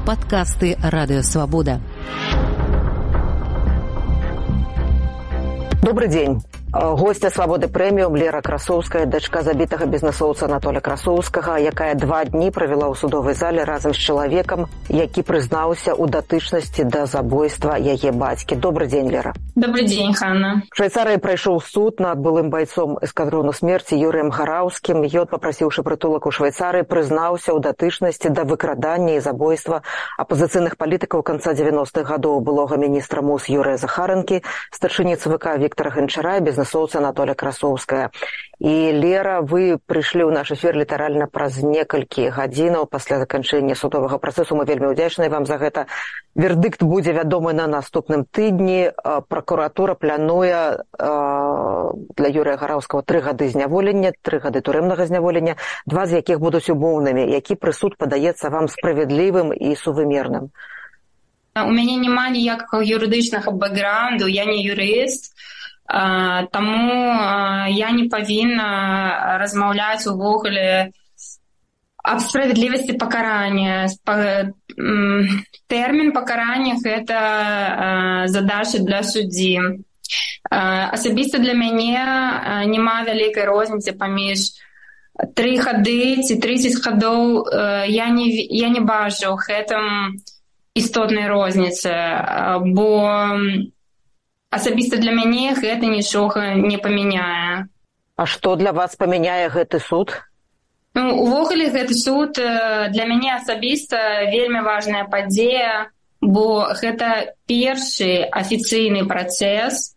Падкасты Радыёвабода. Добрый день. Гостья «Свабоды прэміум» Лера Красоўская, дачка забітага бізнесоўца Анатоля Красоўскага, якая 2 дні правяла ў судовай зале разам з чалавекам, які прызнаўся ў датычнасці да забойства яе бацькі. Добрый день, Лера. Добрый день, Ханна. В Швейцарыі прайшоў суд над былым байцом эскадрону смерці Юрыем Гараўскім. Ён, папрасіўшы прытулак у Швейцарыі, прызнаўся ў датычнасці да выкрадання і забойства апазіцыйных палітыкаў канца 90-х гадоў былога міністра МУС Юрыя Захаранкі, старшыні ЦВК Віктара Ганчара і бізнесоўца Анатоля Красоўская. І, Лера, вы прыйшлі ў наш эфір літаральна праз некалькі гадзінаў пасля заканчэння судовага працэсу. Мы вельмі ўдзячныя вам за гэта. Вердыкт будзе вядомы на наступным тыдні. Пракуратура плануе для Юрыя Гараўскага 3 гады зняволення, 3 гады турэмнага зняволення, 2 з якіх будуць умоўнымі. Які прысуд падаецца вам справядлівым і сувымерным? У мяне няма ніякага юрыдычнага бэкграунду, я не юрыст, таму я не павінна размаўляць увогуле аб справядлівасці пакарання. Тэрмін пакарання – гэта задача для суддзі. Асабіста для мяне няма вялікай розніцы паміж 3 гады ці 30 гадоў. Я не бачу ў гэтым істотнай розніцы, бо асабіста для мяне гэта нічога не памяняе. А што для вас памяняе гэты суд? Увогуле гэты суд для мяне асабіста вельмі важная падзея, бо гэта першы афіцыйны працэс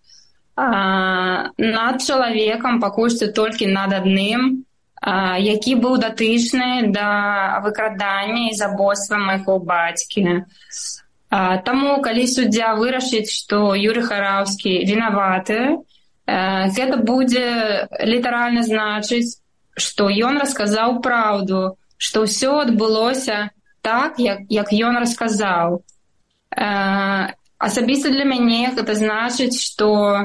над чалавекам, пакуль што толькі над адным, які быў датычны да выкрадання і забойства майго бацькі. Таму, калі суддзя вырашыць, што Юрый Гараўскі вінаваты, гэта будзе літаральна значыць, што ён расказаў праўду, што ўсё адбылося так, як ён расказаў. Асабіста для мяне гэта значыць, што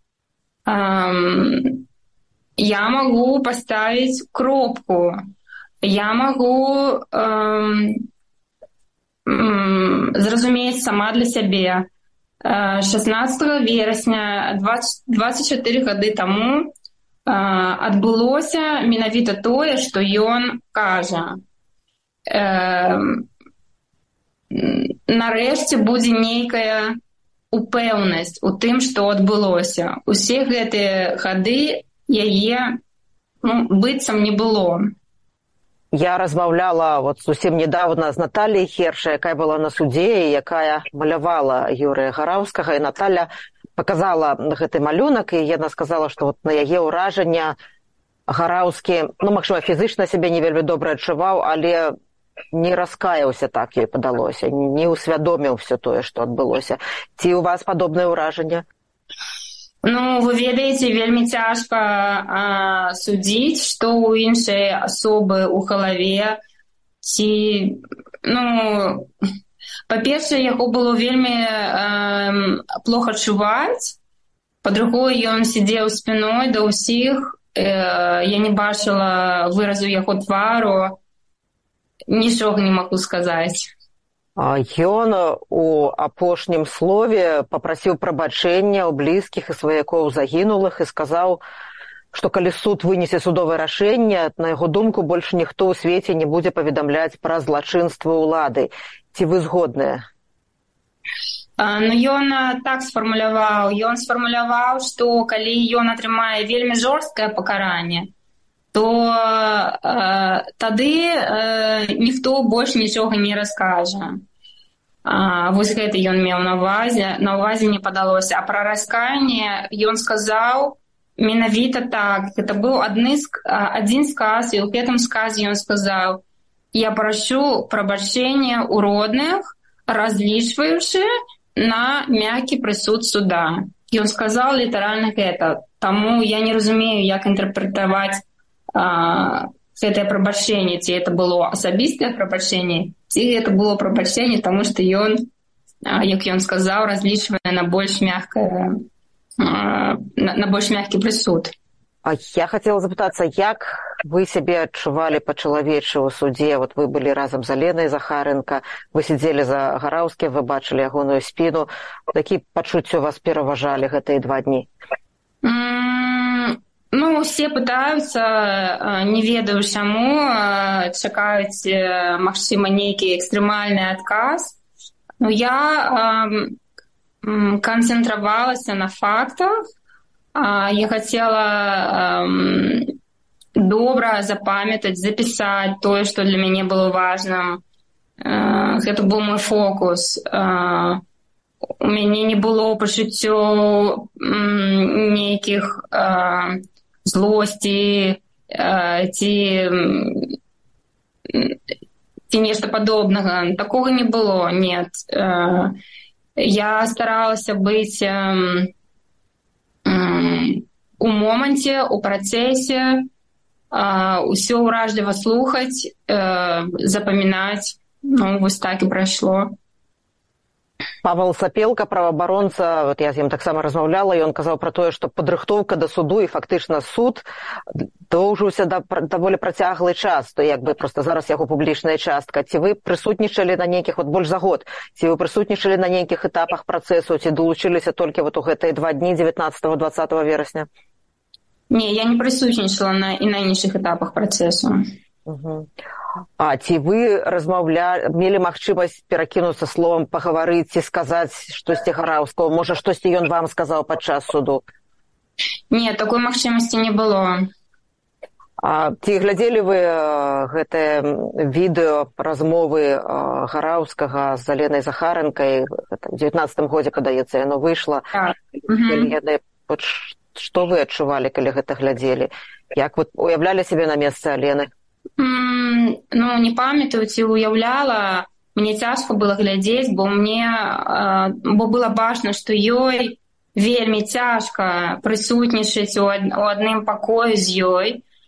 я магу паставіць кропку, я магу зразумець сама для сябе. 16 верасня 24 гады таму адбылося менавіта тое, што ён кажа. Нарэшце будзе нейкая упэўнасць у тым, што адбылося. Усе гэтыя гады яе быццам не было. Я размаўляла зусім недавно з Натальей Херша, якая была на судзе і якая малявала Юрыя Гараўскага. І Наталя показала гэты малюнак, і яна сказала, што на яе ўражанне Гараўскі, магчыма, фізычна сябе не вельмі добра адчуваў, але не раскаяўся, так ёй падалося, не ўсвядоміў все тое, што адбылося. Ці у вас падобнае ўражанне? Вы ведаеце, вельмі цяжка судзіць, што ў іншай асобы ў галаве. Ці, па-першае, яго было вельмі плохо чуваць. Па-другое, ён сидзеў спіной да ўсіх. Я не бачыла выразу яго твару. Нічога не магу сказаць. Ён у апошнім слове папрасіў прабачэння ў блізкіх і сваякоў загінулых і сказаў, што калі суд вынесе судовае рашэнне, на яго думку, больш ніхто ў свеце не будзе паведамляць пра злачынства ўлады. Ці вы згодныя? Ён так сфармуляваў. Ён сфармуляваў, што калі ён атрымае вельмі жорсткае пакаранне, то тады ніхто больш нічога не раскажа. Вось гэта ён меў на ўвазе. На ўвазе не падалося. А пра раскаянне ён сказаў менавіта так. Гэта быў адзін сказ, і ў гэтым сказе ён сказаў: «Я прашу прабачэння ў родных, разлічваючы на мяккі прысуд суда». Ён сказаў літаральна гэта. Таму я не разумею, як інтэрпрэтаваць гэтае прабачэнне, ці это было асабістае прабачэнне, ці гэта было прабачэнне, таму што ён, як ён сказаў, разлічвае на больш мяккі прысуд. Я хотела запытаться, як вы сябе адчувалі па-чалавечы ў судзе? Вот вы былі разам з Аленай Захаренко, вы сидзелі за Гараўскім, вы бачылі ягоную спіну. Які пачуцці у вас пераважалі гэтыя 2 дні? Ну, все пытаются, не ведаю чаму, чакаюць, магчыма, нейкі экстрэмальны адказ. Но я концентровалась на фактах. Я хотела добра запамятаць, запісаць тое, што для мяне было важным. Гэта быў мой фокус. У мяне не было пачуццёў нейкіх злосці ці нешта падобнага. Такога не было, нет. Я старалася быць у моманце, у працэсе, усё ўражліва слухаць, запамінаць. Ну, вось так і прайшло. Павел Сапелка, праваабаронца, вот я з ім таксама размаўляла, і ён казаў пра тое, што падрыхтоўка да суду і фактычна суд доўжыўся даволі працяглы час, то як бы проста зараз яго публічная частка. Ці вы прысутнічалі на нейкіх, вот больш за год, ці вы прысутнічалі на нейкіх этапах працэсу, ці долучыліся толькі вот у гэтыя 2 дні 19-20 верасня? Не, я не прысутнічала і на іншых этапах працэсу. А ці вы мелі магчымасць перакінуцца словам, пагаварыць ці сказаць штосьці Гараўскаму? Можа, штосьці ён вам сказаў падчас суду? Не, такой магчымасці не было. А ці глядзелі вы гэтае відэо размовы Гараўскага з Аленай Захаренкай? У 19-м годзе, падаецца, яно выйшла. Што вы адчувалі, калі гэта глядзелі? Як вы уяўлялі сябе на месцы Алены? Ну, не памятаю, ці уяўляла. Мне цяжка было глядзець, бо было бачна, што ёй вельмі цяжка прысутнічаць у адным пакоі з ёй.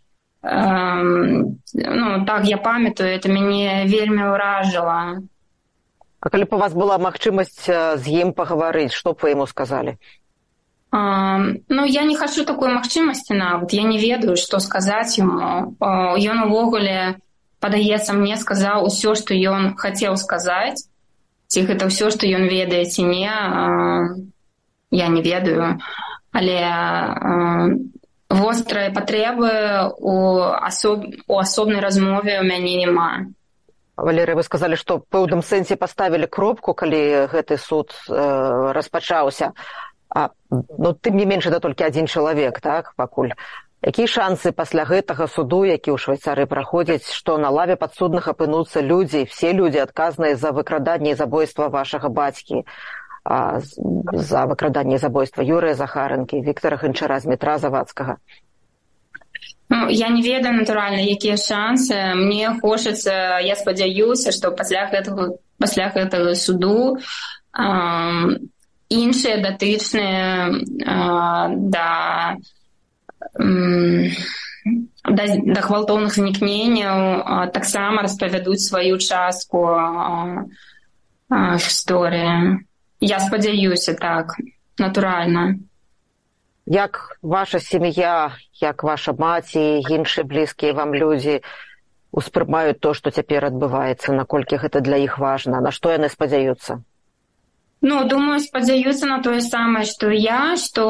Ну, так, я памятаю, это мяне вельмі ўражыла. А калі б у вас была магчымасць з ім пагаварыць, што б вы яму сказалі? Ну, я не хачу такой магчымасці нават. Я не ведаю, што сказаць яму. Ён увогуле, падаецца, мне сказаў усё, што ён хацеў сказаць. Ці гэта ўсё, што ён ведае, ці не, я не ведаю. Але вострай патрэбы у асобнай размове ў мяне няма. Валерый, вы сказалі, што ў пэўным сэнсе паставілі кропку, калі гэты суд распачаўся. Ну, тым не менш, это толькі адзін чалавек, так, пакуль. Якія шансы пасля гэтага суду, які ў Швейцарыі праходзіць, што на лаве падсудных апынуцца людзі, все людзі адказныя за выкраданне і забойства вашага бацькі, за выкраданне і забойства Юрыя Захаренкі, Віктара Гончара, Змітра Завадскага? Ну, я не ведаю, натуральна, якія шансы. Мне хочацца, я спадзяюся, што пасля гэтага суду іншыя датычныя да гвалтоўных знікненняў таксама распавядуць сваю частку гісторыі. Я спадзяюся, так, натуральна. Як ваша сям'я, як ваша маці, іншыя блізкія вам людзі успрымаюць то, што цяпер адбываецца, наколькі гэта для іх важна, на што яны спадзяюцца? Ну, думаю, спадзяюцца на тое самае, што я, што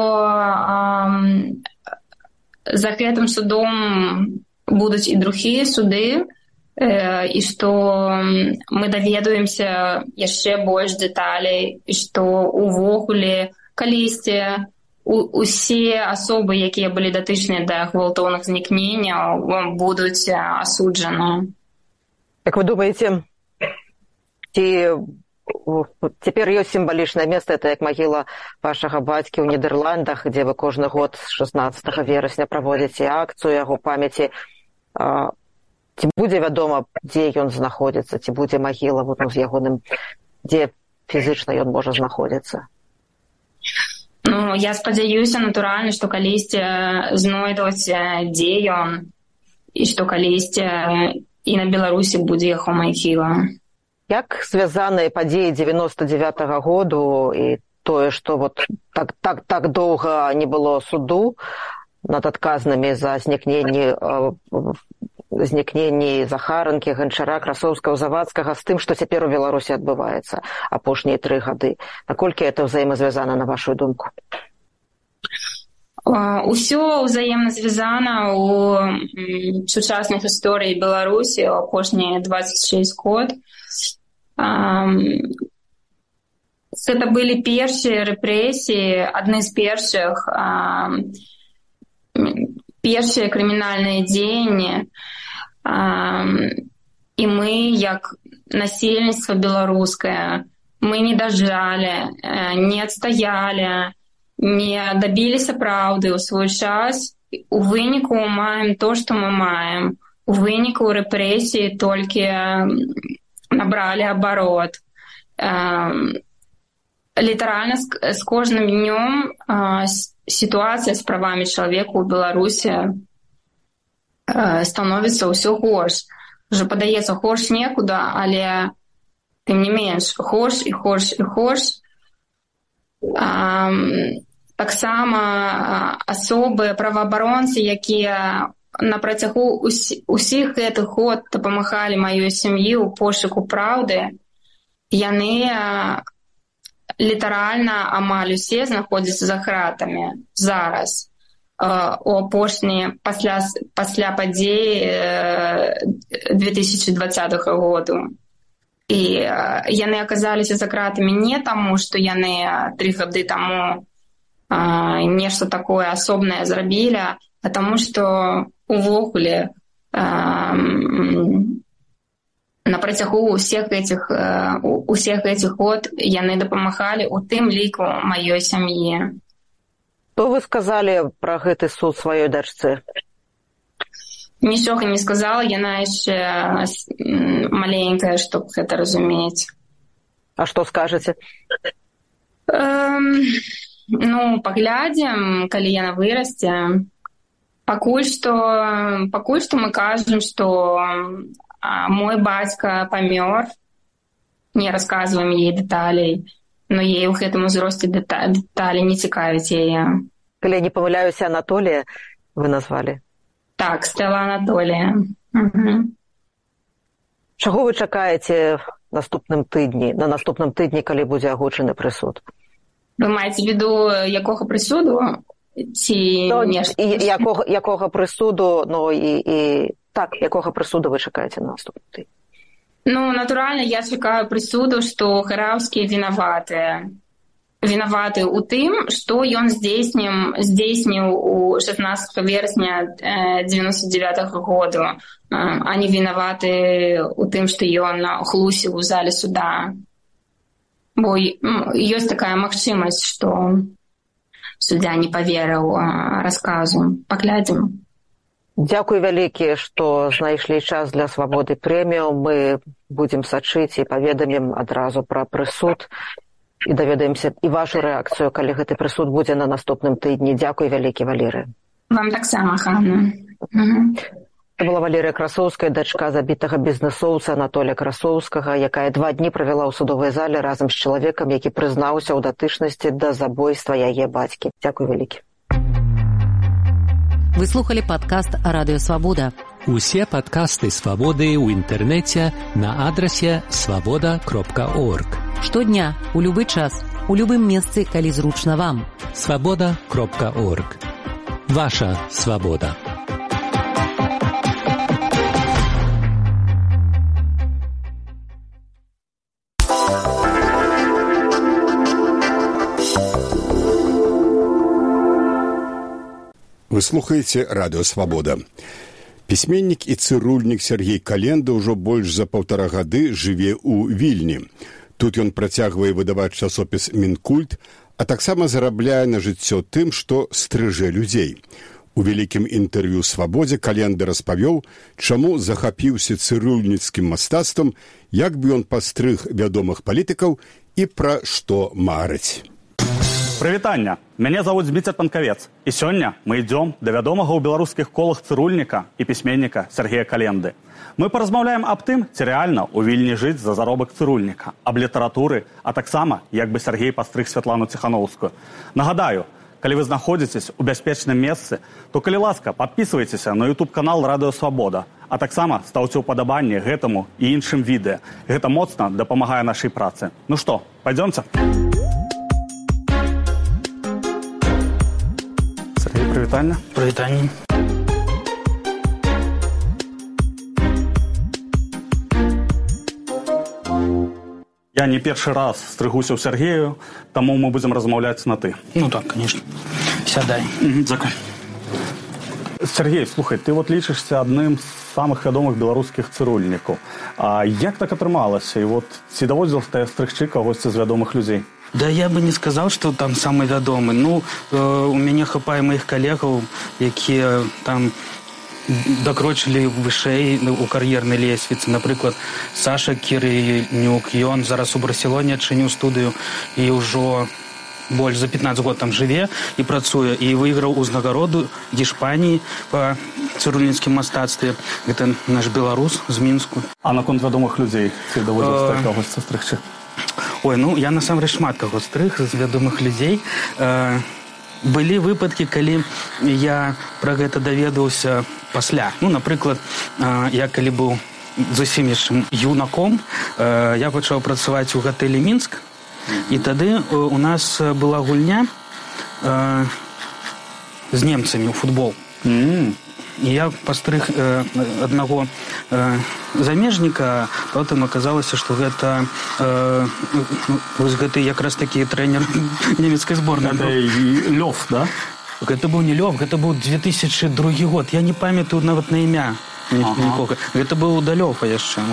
за гэтым судом будуць і другія суды, і што мы даведаемся яшчэ больш дэталей, і што увогуле калісьці усе асобы, якія былі датычныя да гвалтоўных знікненняў, будуць асуджаны. Як вы думаеце, ці цяпер ёсць сімвалічнае месца, это як магіла вашага бацькі ў Нідерландах, дзе вы кожны год з 16 верасня праводзіце акцыю яго памяці. Ці будзе вядома, дзе ён знаходзіцца, ці будзе магіла з ягоным, дзе фізычна ён можа знаходзіцца? Ну, я спадзяюся, натуральна, што калісьці знойдуць, дзе ён, і што калісьці і на Беларусі будзе яго магіла. Як звязаныя падзеі 99-го году і тое, што вот так доўга не было суду, над адказнымі за знікненні Захаранкі, Ганчара, Красоўскага, Завадскага з тым, што цяпер у Беларусі адбываецца апошнія 3 гады. Наколькі это ўзаемазвязана, на вашу думку? Усё ўзаемна звязана ў сучаснай гісторыі Беларусі апошнія 26 год. Гэта былі першыя рэпрэсіі, адны з першых, першыя крымінальныя дзеянні. І мы, як насельніцтва беларускае, мы не дажалі, не адстаялі, не дабіліся праўды ў свой час. У выніку маем то, што мы маем. У выніку рэпрэсіі толькі набралі абарот. Літаральна з кожным днём сітуацыя з правамі чалавека ў Беларусі становіцца ўсё горш. Уже падаецца горш некуда, але тым не менш горш і горш і горш. Таксама асобы праваабаронцы, якія на працягу усіх гэтых год дапамагалі маёй сям'і ў пошуку праўды, яны літаральна амаль усе знаходзяцца за кратамі зараз, у апошнія пасля падзеі 2020 году. І яны аказаліся за кратамі не таму, што яны 3 гады таму нешта такое асобнае зрабілі, а таму, што увогуле на працягу усіх гэтых год яны дапамагалі, у тым ліку маёй сям'і. Што вы сказалі пра гэты суд сваёй дачцы? Нічога не сказала, яна яшчэ маленькая, чтоб гэта разумець. А што скажаце? Паглядзім, калі яна вырасце. Пакуль што мы кажам, што мой бацька памёр, не расказваем ей дэталей, но ей ў гэтым узросце дэталі не цікавяць яе. Калі не памыляюся, Анатолія вы назвалі? Так, Стэла Анатолія. Чаго вы чакаеце на наступным тыдні, калі будзе агучаны прысуд? Вы маеце в виду, якога прысуду? Ці нешта? Якога прысуду, якога прысуду вы чакаеце на наступным тыдні? Натуральна, я чакаю прысуду, што Гараўскі вінаваты ў тым, што ён здзейсніў у 16 верасня 99-го году, а не вінаваты ў тым, што ён хлусіў у зале суда. Бо ёсць такая магчымасць, што суддзя не паверыў расказу. Паглядзім. Дзякуй вялікі, што знайшлі час для «Свабоды прэмію». Мы будзем сачыць і паведамім адразу пра прысуд і даведаемся і вашу рэакцыю, калі гэты прысуд будзе на наступным тыдні. Дзякуй вялікі, Валерыя. Вам таксама, Ханна. Це была Валерія Красоўская, дачка забітага бізнесоўца Анатолія Красоўскага, якая 2 дні правяла ў судовай зале разам з чалавекам, які прызнаўся ў датычнасці да забойства яе бацькі. Дзякуй вялікі. Вы слухали падкаст «Радыё Свабода». Усе падкасты «Свабоды» ў інтэрнэце на адрасе свабода.орг. Штодня, у любы час, у любым месцы, калі зручна вам. свабода.орг. Ваша свабода. Вы слухаеце «Радыё Свабода». Пісьменнік і цырульнік Сергей Календа ўжо больш за 1,5 гады жыве ў Вільні. Тут ён працягвае выдаваць часопіс «Мінкульт», а таксама зарабляе на жыццё тым, што стрыжэ людзей. У вялікім інтэрв'ю «Свабодзе» Календа распавёў, чаму захапіўся цырульніцкім мастацтвам, як бы ён пастрыг вядомых палітыкаў і пра што марыць. Прывітання! Мяне завуць Зміцер Панкавец. І сёння мы ідзём да вядомага ў беларускіх колах цырульніка і пісьменніка Сергея Календы. Мы паразмаўляем аб тым, ці рэальна ў Вільні жыць за заробак цырульніка, аб літаратуры, а таксама, як бы Сергей пастрыг Святлану Ціхановскую. Нагадаю, калі вы знаходзіцесь у бяспечным месцы, то, калі ласка, подписывайтеся на YouTube-канал «Радыё Свабода», а таксама стаўце ўпадабанне гэтаму і іншым відэа. Гэта моцна дапамагае нашай працы. Ну што, пойдёмце? Сергей, прывітанне. Прывітанне. Я не першы раз стрыгуся ў Сергею, таму мы будзем размаўляць на «ты». Ну так, конечно. Сядай. Дзякуй. Сергей, слухай, ты вот лічышся адным з самых вядомых беларускіх цырульнікаў. А як так атрымалася? І вот ці даводзілася тебе стрыгчы кагосьці з вядомых людзей? Да я бы не сказал, что там самый вядомы. Ну, у мяне хапае маіх калегаў, якія там дакрочылі вышэй у кар'ернай лесвіцы. Напрыклад, Саша Кірынюк, ён зараз у Барселоне адчыніў студыю і ўжо больш за 15 год там жыве і працуе, і выйграў узнагароду d'Іспаніі па цырульніцкім мастацтве. Гэта наш беларус з Мінску. А наконт вядомых людзей ці даводзілася кагосьці стрыгчы? Ой, ну я насамрэч шмат каго стрыг з вядомых людзей. Былі выпадкі, калі я пра гэта даведаўся пасля. Ну, напрыклад, я калі быў зусім яшчэ юнаком, я пачаў працаваць у гатэлі «Мінск», і тады у нас была гульня з немцамі ў футбол. І я пастрыг аднаго замежніка, потым аказалася, што гэта вось гэты якраз такі трэнер нямецкай зборнай. Гэта Лёв, да? Гэта быў не Лёв, гэта быў 2002 год. Я не памятаю нават на імя нікога. Гэта быў Удалёва яшчэ.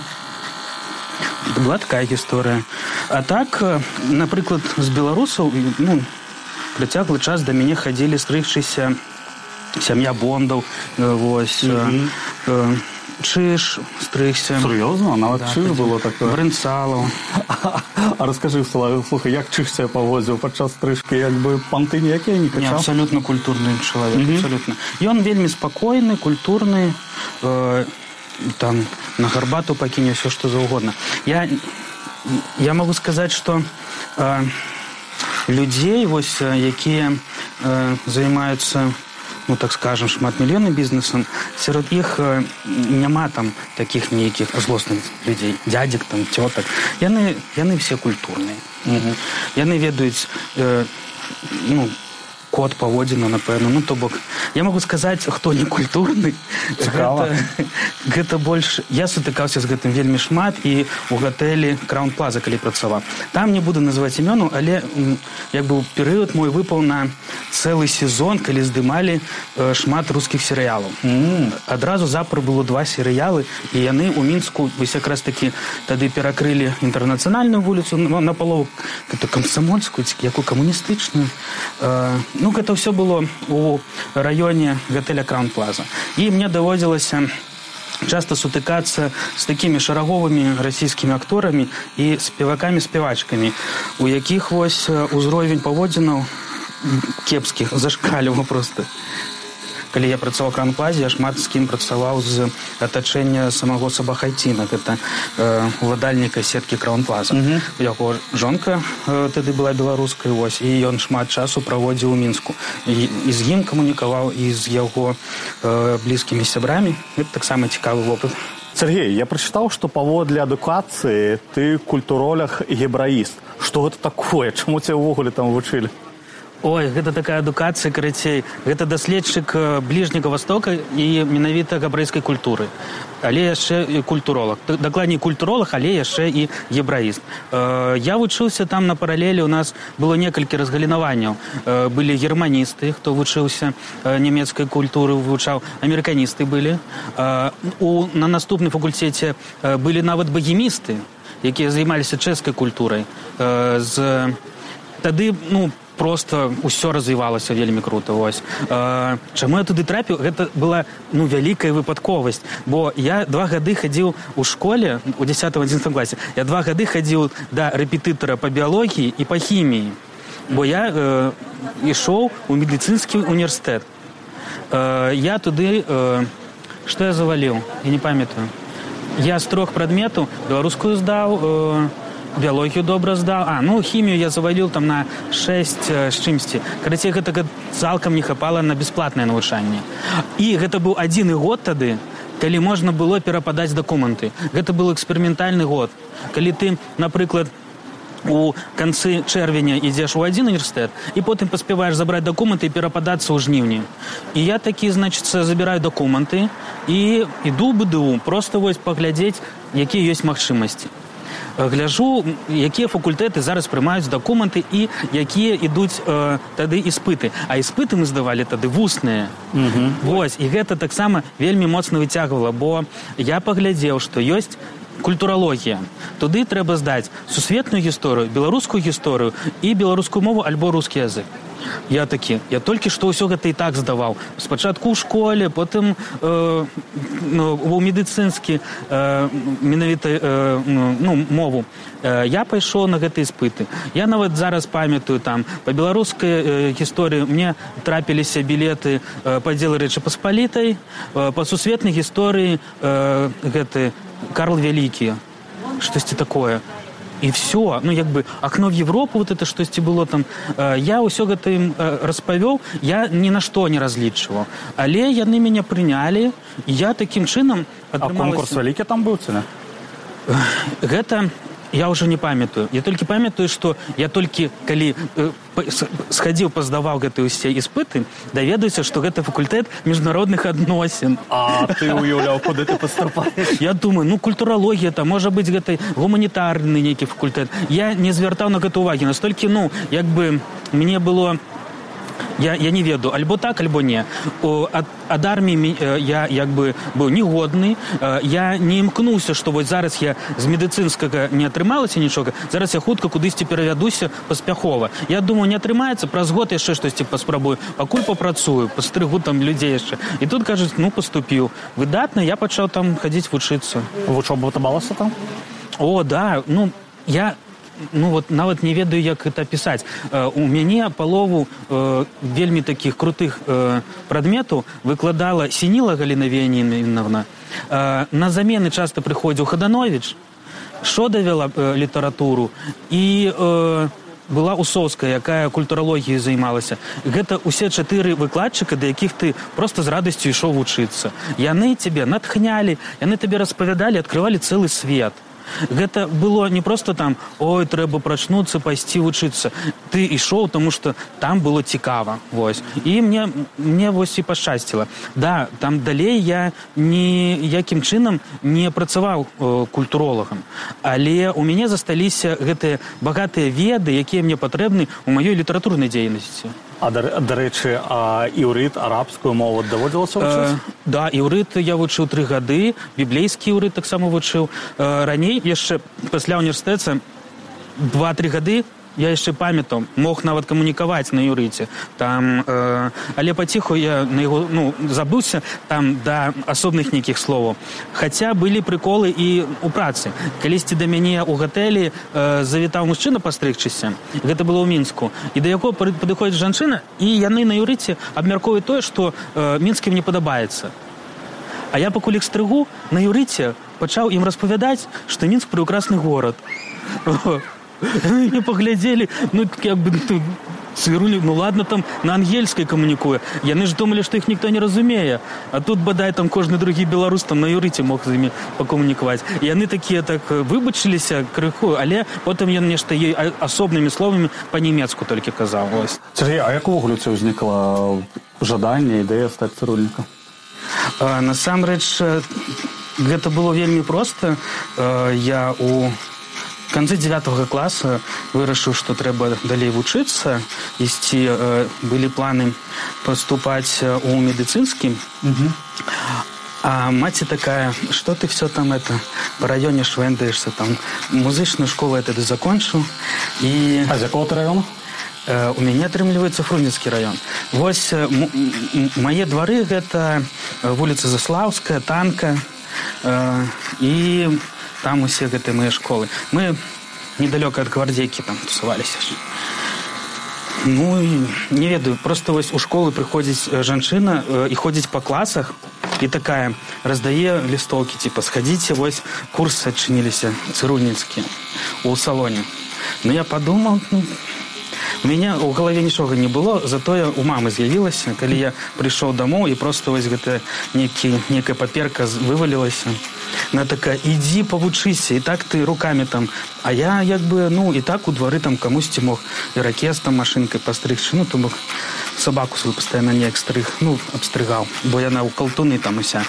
Гэта была такая гісторыя. А так, напрыклад, з беларусаў, ну, працяглы час да мяне хадзілі стрыгчыся сям'я Бондаў, вось, Чыж стрыгся. Сур'ёзна? Нават да, Чыж было такое? Брынцалаў. А раскажы, слухай, як Чыж себе паводзіў падчас стрыжкі? Як бы панты ніякія не качаў? Не, абсолютно культурны чалавек, абсолютно. Ён вельмі спакойны, культурны, там на гарбату пакіне ўсё, што заўгодна. Я могу сказаць, што людзей, вось, якія займаюцца, ну, так скажем, шматмільённым бізнесам, сярод іх няма там такіх нейкіх злосных людзей, дзядзек, там, цётак. Яны все культурныя. Яны ведаюць, ну, код паводзіна, напэўна. Ну, то бок, я могу сказаць, хто не культурны. Цікава. Гэта больш... Я сутыкаўся з гэтым вельмі шмат і ў гатэлі Краун Плаза, калі працаваў. Там не буду называць імёну, але як бы перыяд мой выпаў на цэлы сезон, калі здымалі шмат рускіх серыялаў. Адразу запар было 2 серыялы, і яны ў Мінску вось якраз такі тады перакрылі інтэрнацыянальную вуліцу, на палову гэта камсамольскую, якую камуністычную. Ну, гэта ўсё было у раёне гатэля Краун Плаза. І мне даводзілася часто сутыкацца з такімі шараговымі расійскімі акторамі і спевакамі-спевачкамі, у якіх вось узровень паводзінаў кепскіх зашкаліваў проста. Калі я працаваў у Краун Плазе, я шмат з кім працаваў з атачэння самого Сабахайціна, гэта уладальніка сеткі Краун Плаза. У яго жонка тады была беларускай, вось, і ён шмат часу праводзіў у Мінску. І з ім камунікаваў, і з яго блізкімі сябрамі. Гэта таксама цікавы вопыт. Сергей, я прачытаў, што паводле адукацыі ты культуролог і гебраіст. Што гэта такое? Чаму цябе ўвогуле там вучылі? Ой, гэта такая адукацыя, карацей. Гэта даследчык бліжняга Востока і менавіта габрэйскай культуры. Але яшчэ і культуролог. Дакладней, культуролог, але яшчэ і гебраіст. Я вучыўся там на паралелі, у нас было некалькі разгалінаванняў. Былі германісты, хто вучыўся нямецкай культуры, вывучаў, амерыканісты былі. На наступным факультэце былі нават багемісты, якія займаліся чэшскай культурай. Тады, ну, просто ўсё развівалася вельмі крута. Вось. Чаму я туды трапіў? Гэта была, ну, вялікая выпадковасць. Бо я 2 гады хадзіў у школе, у 10-11 класе, я 2 гады хадзіў да рэпетытара па біялогіі і па хіміі. Бо я ішоў у медыцынскі універсітэт. Я туды... Што я заваліў? Я не памятаю. Я з 3 прадметаў беларускую здаў, біялогію добра здаў. Хімію я заваліў там на 6 з чымсьці. Карацей, гэтага цалкам не хапала на бясплатнае навучанне. І гэта быў адзіны год тады, калі можна было перападаць дакументы. Гэта быў эксперыментальны год. Калі ты, напрыклад, у канцы чэрвеня ідзеш у адзін універсітэт і потым паспяваеш забраць дакументы і перападацца ў жніўні. І я такі, значыцца, забіраю дакументы і іду ў БДУ, проста вось паглядзець, якія ёсць магчымасці. Гляжу, якія факультэты зараз прымаюць дакументы і якія ідуць тады іспыты. А іспыты мы здавалі тады вусныя. Вось, і гэта таксама вельмі моцна выцягвала, бо я паглядзеў, што ёсць культуралогія. Туды трэба здаць сусветную гісторыю, беларускую гісторыю і беларускую мову альбо рускі язык. Я толькі што ўсё гэта і так здаваў. Спачатку ў школе, потым у медыцынскі менавіта мову. Я пайшоў на гэтыя іспыты. Я нават зараз памятаю, там па беларускай гісторыі мне трапіліся білеты падзелы Рэчы Паспалітай, па сусветнай гісторыі гэты Карл Вялікі, штосьці такое. І все, акно в Европу, вот это штосьці было там. Я ўсё гэта ім распавёў, я ні на што не разлічваў. Але яны мяне прынялі, і я такім чынам атрымалася... А конкурс вялікі там быў, ці не? Гэта... Я ўжо не памятаю. Я толькі памятаю, што я толькі, калі схадзіў, паздаваў гэтыя ўсе іспыты, даведаюся, што гэта факультэт міжнародных адносін. А ты уяўляў, куды ты паступаеш? Я думаю, можа быць, гэта гуманітарны нейкі факультэт. Я не звяртаў на гэта ўвагі. Настолькі, мне было... Я не ведаю, альбо так, альбо не. Ад арміі я быў негодны, я не імкнуўся, што вось зараз я з медыцынскага не атрымалася нічога, зараз я хутка кудысьці перавядуся паспяхова. Я думаю, не атрымаецца, праз год яшчэ штосьці паспрабую, пакуль папрацую, пастрыгу там людзей яшчэ. І тут кажуць, паступіў. Выдатна, я пачаў там хадзіць вучыцца. Вучоба атрымалася там? О, да, я... нават не ведаю, як гэта пісаць. У мяне палову вельмі такіх крутых прадметаў выкладала Сініла Галіна Веніновна. На замены часта прыходзіў Хадановіч, Шода вела літаратуру, і была Усоўская, якая культуралогіяй займалася. Гэта ўсе 4 выкладчыка, да якіх ты проста з радасцю ішоў вучыцца. Яны цябе натхнялі, яны табе распавядалі, адкрывалі цэлы свет. Гэта было не проста там, ой, трэба прачнуцца, пайсці вучыцца. Ты ішоў, таму што там было цікава. Вось. І мне вось і пашчасціла. Да, там далей я ніякім чынам не працаваў культуролагам. Але ў мяне засталіся гэтыя багатыя веды, якія мне патрэбны ў маёй літаратурнай дзейнасці. А, дарэчы, іўрыт, арабскую мову даводзілася вучыць? Да, іўрыт я вучыў 3 гады, біблейскі іўрыт таксама вучыў. Раней, яшчэ пасля ўніверсітэта, 2-3 гады я яшчэ памятаў, мог нават камунікаваць на іўрыце. Але паціху я на яго забыўся там да асобных нейкіх словаў. Хаця былі прыколы і ў працы. Калісьці да мяне ў гатэлі завітаў мужчына пастрыгчыся, гэта было ў Мінску, і да яго падыходзіць жанчына, і яны на іўрыце абмяркоўваюць тое, што мінскім не падабаецца. А я пакуль іх стрыгу, на іўрыце пачаў ім распавядаць, што Мінск прыўкрасны горад. Яны паглядзелі, Цыруля, ладно, там на ангельскай камунікуе. Яны ж думалі, што іх ніхто не разумее. А тут, бадай, там кожны другі беларус там на іўрыце мог з імі пакамунікаваць. Яны такія выбачыліся крыху, але потым ён нешта ей асобнымі словамі па-нямецку толькі казаў. Сергей, а як увогуле це ўзнікла жаданне, ідэя стаць цырульнікам? Насамрэч, гэта было вельмі проста. Я у канцы 9 класа вырашыў, што трэба далей вучыцца, ісці, былі планы паступаць у медыцынскі. А маці такая, што ты все там по раёне швэндаешся, там музычную школу я тады закончыў. А з якого ты раёну? У мяне атрымліваецца Фрунзенскі раён. Вось мае двары гэта вуліца Заслаўская, Танка, і там усе гэтыя мае школы. Мы недалёка ад Гвардзейкі там тусаваліся. Не ведаю, проста вось у школу прыходзіць жанчына і ходзіць па класах, і такая раздае лістоўкі, типа, сходите, вось курсы адчыніліся цырульніцкія у салоне. Ну, я подумал, у меня у голове нічога не было, затое у мамы з'явілася, калі я прыйшоў дамоў, і просто вось гэта некая паперка вывалілася. Она такая, иди повучися, и так ты руками там. А я, як бы, ну, и так у дворы там камусьці мог ирокез там машинкой постригши, ну, то мог собаку свою постоянно не стриг, ну, обстригал, бо яна у колтуны там уся.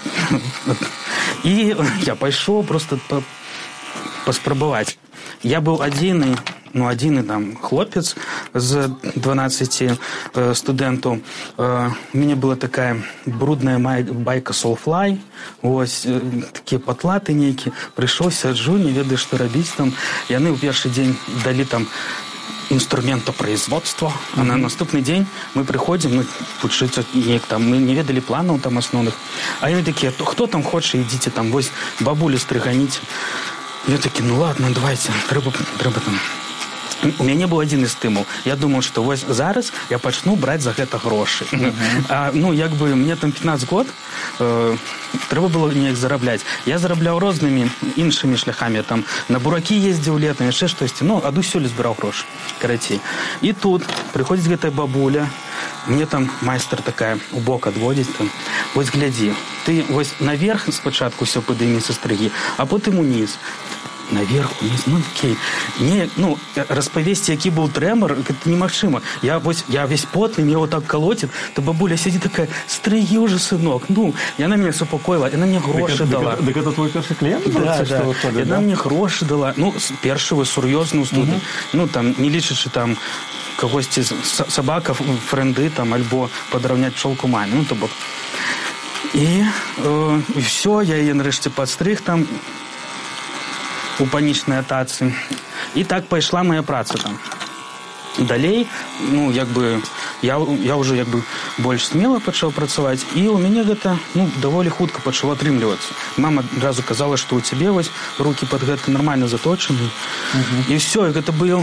И я пайшоў просто паспрабаваць. Я был один там хлопец з 12 студентаў. У мяне была такая брудная байка Soulfly, ось такія патлаты нейкі. Прыйшоў, сяджу, не ведаю, што рабіць там. Яны ў першы дзень далі там инструментопроизводства, а на наступный день мы приходим, вчиться там, мы не ведали планов там основных, а они такие, кто там хочет, идите там, вось бабулю стриганите. Я такие, ну ладно, давайте, треба там. У мяне быў адзін стымул. Я думаў, што вось зараз я пачну браць за гэта грошы. Ну, як бы, мне там 15 год, трэба было неяк зарабляць. Я зарабляў рознымі іншымі шляхамі. Там на буракі ездзіў летам, яшчэ штосьці. Ну, адусюль збіраў грошы, карацей. І тут прыходзіць гэтая бабуля, мне там майстар такая у бок адводзіць там. Вось глядзі, ты вось наверх спачатку ўсё падыме са стрыгі, а потым уніз. Наверх, униз, ну окей. Не, ну, распавесці, які быў трэмор, гэта немагчыма. Я весь потны, мне вот так колотит, то бабуля сидит такая, стрыги уже, сынок. Ну, яна меня супокоила, яна мне грошы дала. Так это твой першы клієнт? Да. Яна мне грошы дала. Ну, першую сур'ёзную студыю. Ну, там, не лічачы там кагосьці сабака, френды, там, альбо падраўняць пчолку маме. Ну, то бок. І все, я яе нарэшце падстрыг там, у панічнай атацы. І так пайшла моя праца там. Далей, ну, як бы, я ўжо, як бы, больш смела пачаў працаваць, і ў мяне гэта, ну, даволі хутка пачало атрымлівацца. Мама адразу казала, што ў цябе вось рукі пад гэта нармальна заточаны. І ўсё, гэта быў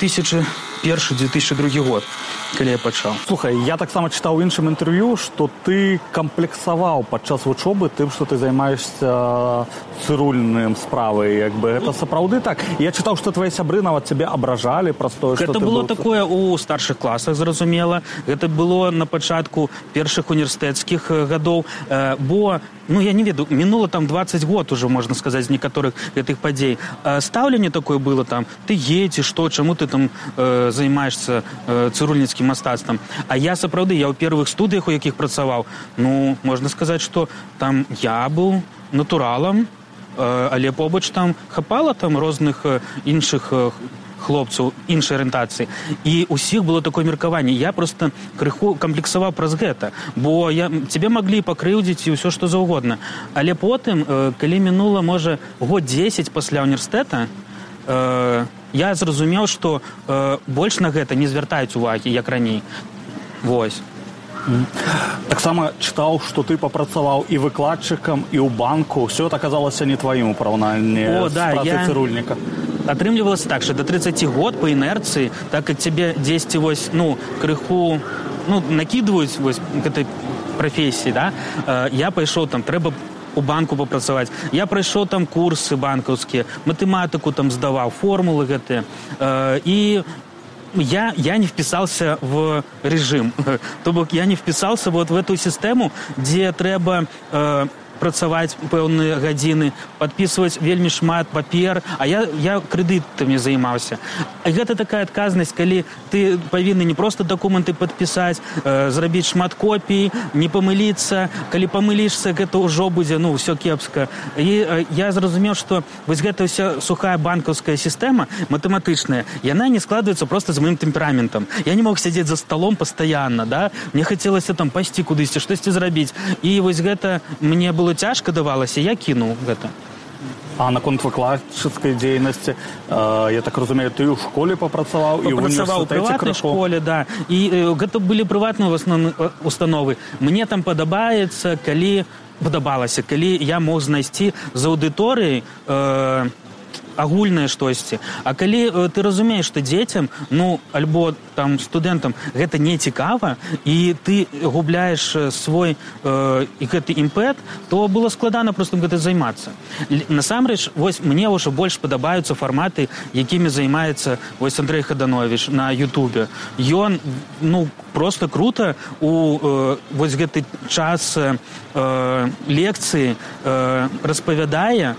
2001-2002 год, калі я пачаў. Слухай, я таксама чытаў у іншым інтэрв'ю, што ты камплексаваў падчас вучобы тым, што ты займаешся цырульным справай, як бы, гэта сапраўды так? Я чытаў, што твае сябры нават цябе абражалі праз тое, што ты быў... Гэта было такое у старшых класах, зразумела. Гэта было на пачатку першых універсітэцкіх гадоў, бо, ну, я не ведаю, мінула там 20 год уже, можна сказаць, з некаторых гэтых падзей. Стаўленне такое было там, ты едзеш, што, чаму ты там займаешься цырульніцкім мастацтвам. А я сапраўды, я ў первых студыях, у якіх працаваў, ну, можна сказаць, што там я быў натуралам, але побач там хапала там розных іншых хлопцаў іншай арыентацыі. І ўсіх было такое меркаванне. Я просто крыху камплексаваў праз гэта, бо цябе маглі пакрыўдзіць і ўсё што заўгодна. Але потым, калі мінула, можа, год 10 пасля універсітэта, я зразумеў, што больш на гэта не звяртаюць увагі, як раней. Вось. Таксама чытаў, што ты папрацаваў і выкладчыкам, і ў банку. Ўсё это аказалася не тваім у параўнанні з працай цырульніка. Атрымлівалася так, што до 30 год па інерцыі, так як цябе дзесьці вось, ну, крыху, ну, накідваюць вось гэтай прафесіі, да? Я пайшоў там, трэба у банку папрацаваць. Я прайшоў там курсы банкаўскія, матэматыку там здаваў, формулы гэтыя. І я не вписался в режим. То бок я не вписался вот в эту систему, где трэба працаваць пэўныя гадзіны, падпісваць вельмі шмат папер, а я крэдытамі займаўся. І гэта такая адказнасць, калі ты павінны не проста дакументы падпісаць, зрабіць шмат копій, не памыліцца, калі памылішся, гэта ўжо будзе, ну, ўсё кепска. І я зразумеў, што вось гэта ўся сухая банкаўская сістэма, матэматычная, яна не складваецца проста з маім тэмпераментам. Я не мог сядзець за сталом пастаянна, да? Мне хацелася там пайсці кудысьці, штосьці зрабіць. І вось гэта мне было цяжка давалася, я кінуў гэта. А наконт выкладчыцкай дзейнасці, я так разумею, ты ў школе папрацаваў і ў універсітэце крыху? Папрацаваў у прыватнай школе, да. І гэта былі прыватныя установы. Мне там падабалася, калі я мог знайсці з аўдыторыяй агульнае штосьці. А калі ты разумееш, што дзецям, ну, альбо там студэнтам гэта не цікава, і ты губляеш свой гэты імпэт, то было складана проста гэта займацца. Насамрэч, вось мне ўжо больш падабаюцца фарматы, якімі займаецца вось Андрэй Хаданович на Ютубе. Ён, ну, просто круто у вось гэты час лекцыі распавядае,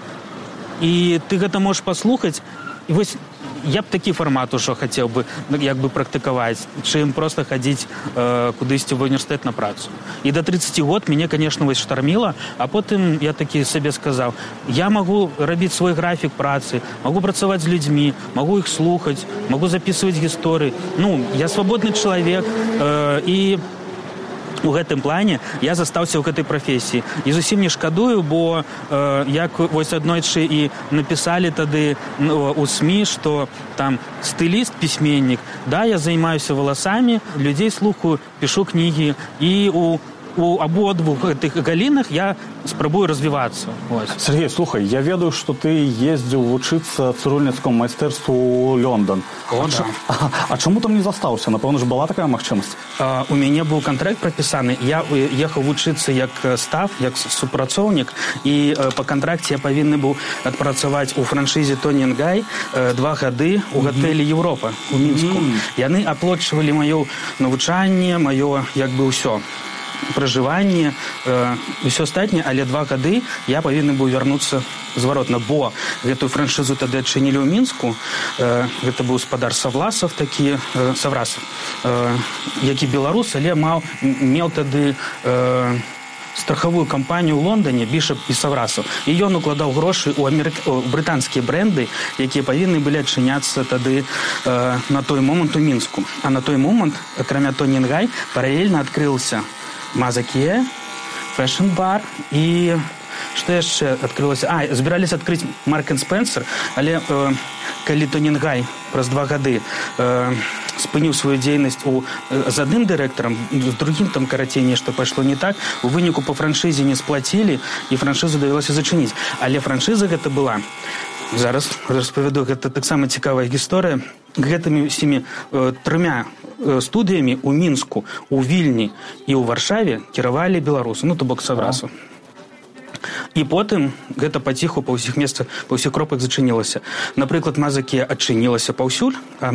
і ты гэта можаш паслухаць. І вось я б такі фармат ужо хацеў бы як бы практыкаваць, чым проста хадзіць кудысьці в універсітэт на працу. І до 30 год мяне, конечно, вось штарміла, а потым я такі сабе сказаў, я магу рабіць свой графік працы, магу працаваць з людзьмі, магу іх слухаць, магу записываць гісторыі. Ну, я свабодны чалавек, і у гэтым плане я застаўся ў гэтай прафесіі. І зусім не шкадую, бо як вось аднойчы і напісалі тады у СМІ, што там стыліст, пісьменнік, да, я займаюся валасамі, людзей слухаю, пішу кнігі, і у абодвух гэтых галінах я спрабую развівацца. Сергей, слухай, я ведаю, што ты ездзіў вучыцца цырульніцкаму майстэрству ў Лондон. А чаму там не застаўся? Напэўна ж была такая магчымасць? У мяне быў кантракт прапісаны. Я ехаў вучыцца як став, як супрацоўнік, і па кантракце я павінны быў адпрацаваць у франшызе Тоні энд Гай 2 гады ў гатэлі Еўропа у Мінску. Яны аплачвалі маё навучанне, маё як бы ўсё. Пражыванне, ўсё астатняе, але 2 гады я павінны быў вярнуцца зваротна, бо гэтую франшызу тады адчынілі ў Мінску. Гэта быў спадар Савласов такі, Саврасов, які беларус, але меў тады страхавую кампанію ў Лондоне, Бішап і Саврасов. І ён укладаў грошы ў брытанскія бренды, якія павінны былі адчыняцца тады на той момант у Мінску. А на той момант, акрамя Тоні энд Гай, паралельна адкрыўся Мазакія, фэшн-бар, і што яшчэ адкрылася? Збіраліся адкрыць Марк энд Спенсер, але калі Тоні энд Гай праз 2 гады спыніў сваю дзейнасць з адным дырэктарам, з другім там карацей нешта пайшло не так, у выніку па франшызе не сплацілі, і франшызу давялося зачыніць. Але франшыза гэта была, зараз распавяду, гэта таксама цікавая гісторыя, гэтымі ўсімі 3 студыямі ў Мінску, у Вільні і ў Варшаве кіравалі беларусы, ну, то бок Саврасов. І потым гэта паціху па ўсіх месцах, па ўсіх кропках зачынілася. Напрыклад, Мазакія адчынілася паўсюль, а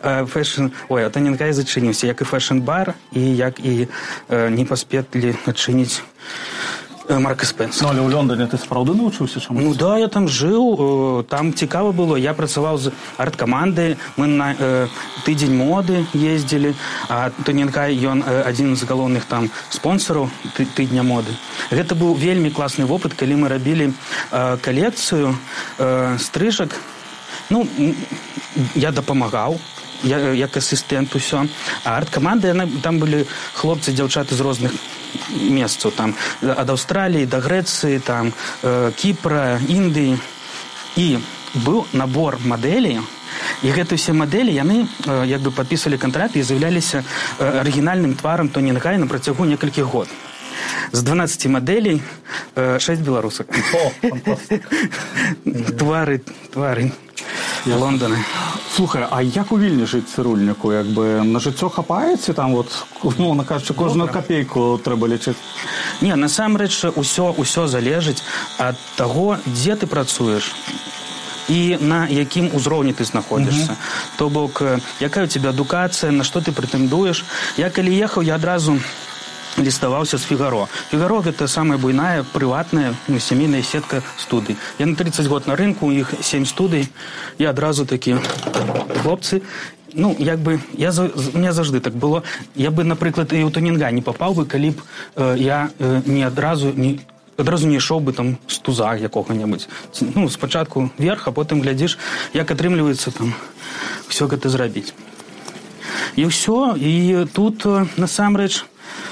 Тоні энд Гай зачыніўся, як і фэшн-бар, і як і не паспелі адчыніць Марка Спенсера. Ну, але ў Лондоне ты сапраўды навучыўся чамусь? Ну да, я там жыў, там цікава было. Я працаваў з арт-камандай, мы на тыдзень моды ездзілі, а Тоні энд Гай, ён адзін з галоўных там спонсараў тыдня моды. Гэта быў вельмі класны вопыт, калі мы рабілі калекцыю стрыжак. Ну, я дапамагаў, як асістэнт усё. А арт-каманда, там былі хлопцы, дзяўчаты з розных месцаў, там ад Аўстраліі да Грэцыі, там Кіпра, Індыі. І быў набор мадэлей, і гэты ўсе мадэлі, яны як бы падпісвалі кантракт і з'яўляліся арыгінальным тварам Тоні энд Гай на працягу некалькіх год. З 12 мадэлей 6 беларусак. О, фантастык. Твары Лондона. Слухай, а як у Вільні жыць цырульніку? Як бы на жыццё хапаеце? Там вот, умоўна кажучы, кожную капейку трэба лічыць? Не, насамрэч усё залежыць ад таго, дзе ты працуеш і на якім узроўні ты знаходзішся. То бок, якая у тебя адукацыя, на што ты прэтэндуеш. Я калі ехаў, я адразу ліставаўся з Фігаро. Фігаро – гэта самая буйная, прыватная, сямейная сетка студый. Я на 30 год на рынку, у іх 7 студый. Я адразу такі, хлопцы, ну, як бы, у меня заўжды так было. Я бы, напрыклад, і ў Тоні энд Гай не папаў бы, калі б я адразу не ішоў бы там з туза якога-небудзь. Ну, спачатку вверх, а потым глядзіш, як атрымліваецца там ўсё гэта зрабіць. І ўсё, і тут, насамрэч,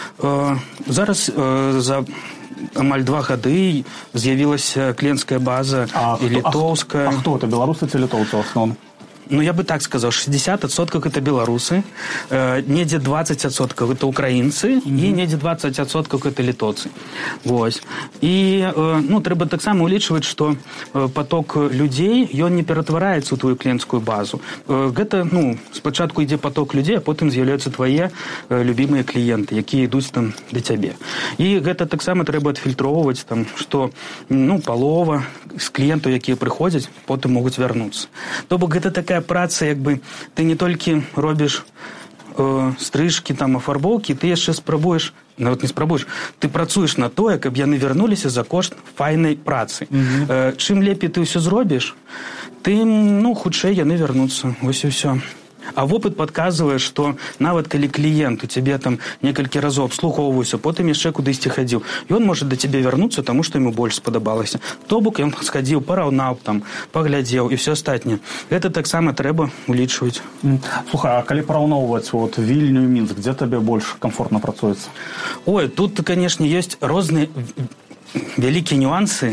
зараз за амаль 2 гады з'явілася кліенцкая база і літоўская. А хто это, беларусы ці літоўцы ў асноўным? ну, я бы так сказал, 60% это белорусы, недзе 20% это украінцы, і недзе 20% это літоўцы. Вось. І, ну, трэба таксама улічваць, што поток людзей, ён не ператвараецца ў твою кліенцкую базу. Гэта, ну, спачатку ідзе поток людзей, а потым з'яўляюцца твае любімыя кліенты, якія ідуць там да цябе. І гэта таксама трэба адфільтроўваць, там, што, ну, палова з кліентаў, якія прыходзяць, потым могуць вярнуцца. То бок гэта такая праца, як бы ты не толькі робіш стрижкі, там, афарбоўкі, ты яшчэ спрабуеш, нават не спрабуеш, ты працуеш на тое, каб яны вярнуліся за кошт файнай працы. Чым лепей ты ўсё зробіш, тым, ну, хутчэй яны вярнуцца. Вось і ўсё. А вопыт падказвае, што нават калі кліент у цябе там некалькі разоў абслугоўваўся, потым яшчэ кудысьці хадзіў, ён можа да цябе вярнуцца, таму што яму больш спадабалася. То бок ён схадзіў, параўнаў, там, паглядзеў і ўсё астатняе. Гэта таксама трэба улічваць. Слухай, а калі параўноўваць вот Вільню і Мінск, дзе табе больш камфортна працуецца? Ой, тут, канешне, ёсць розныя вялікія нюансы,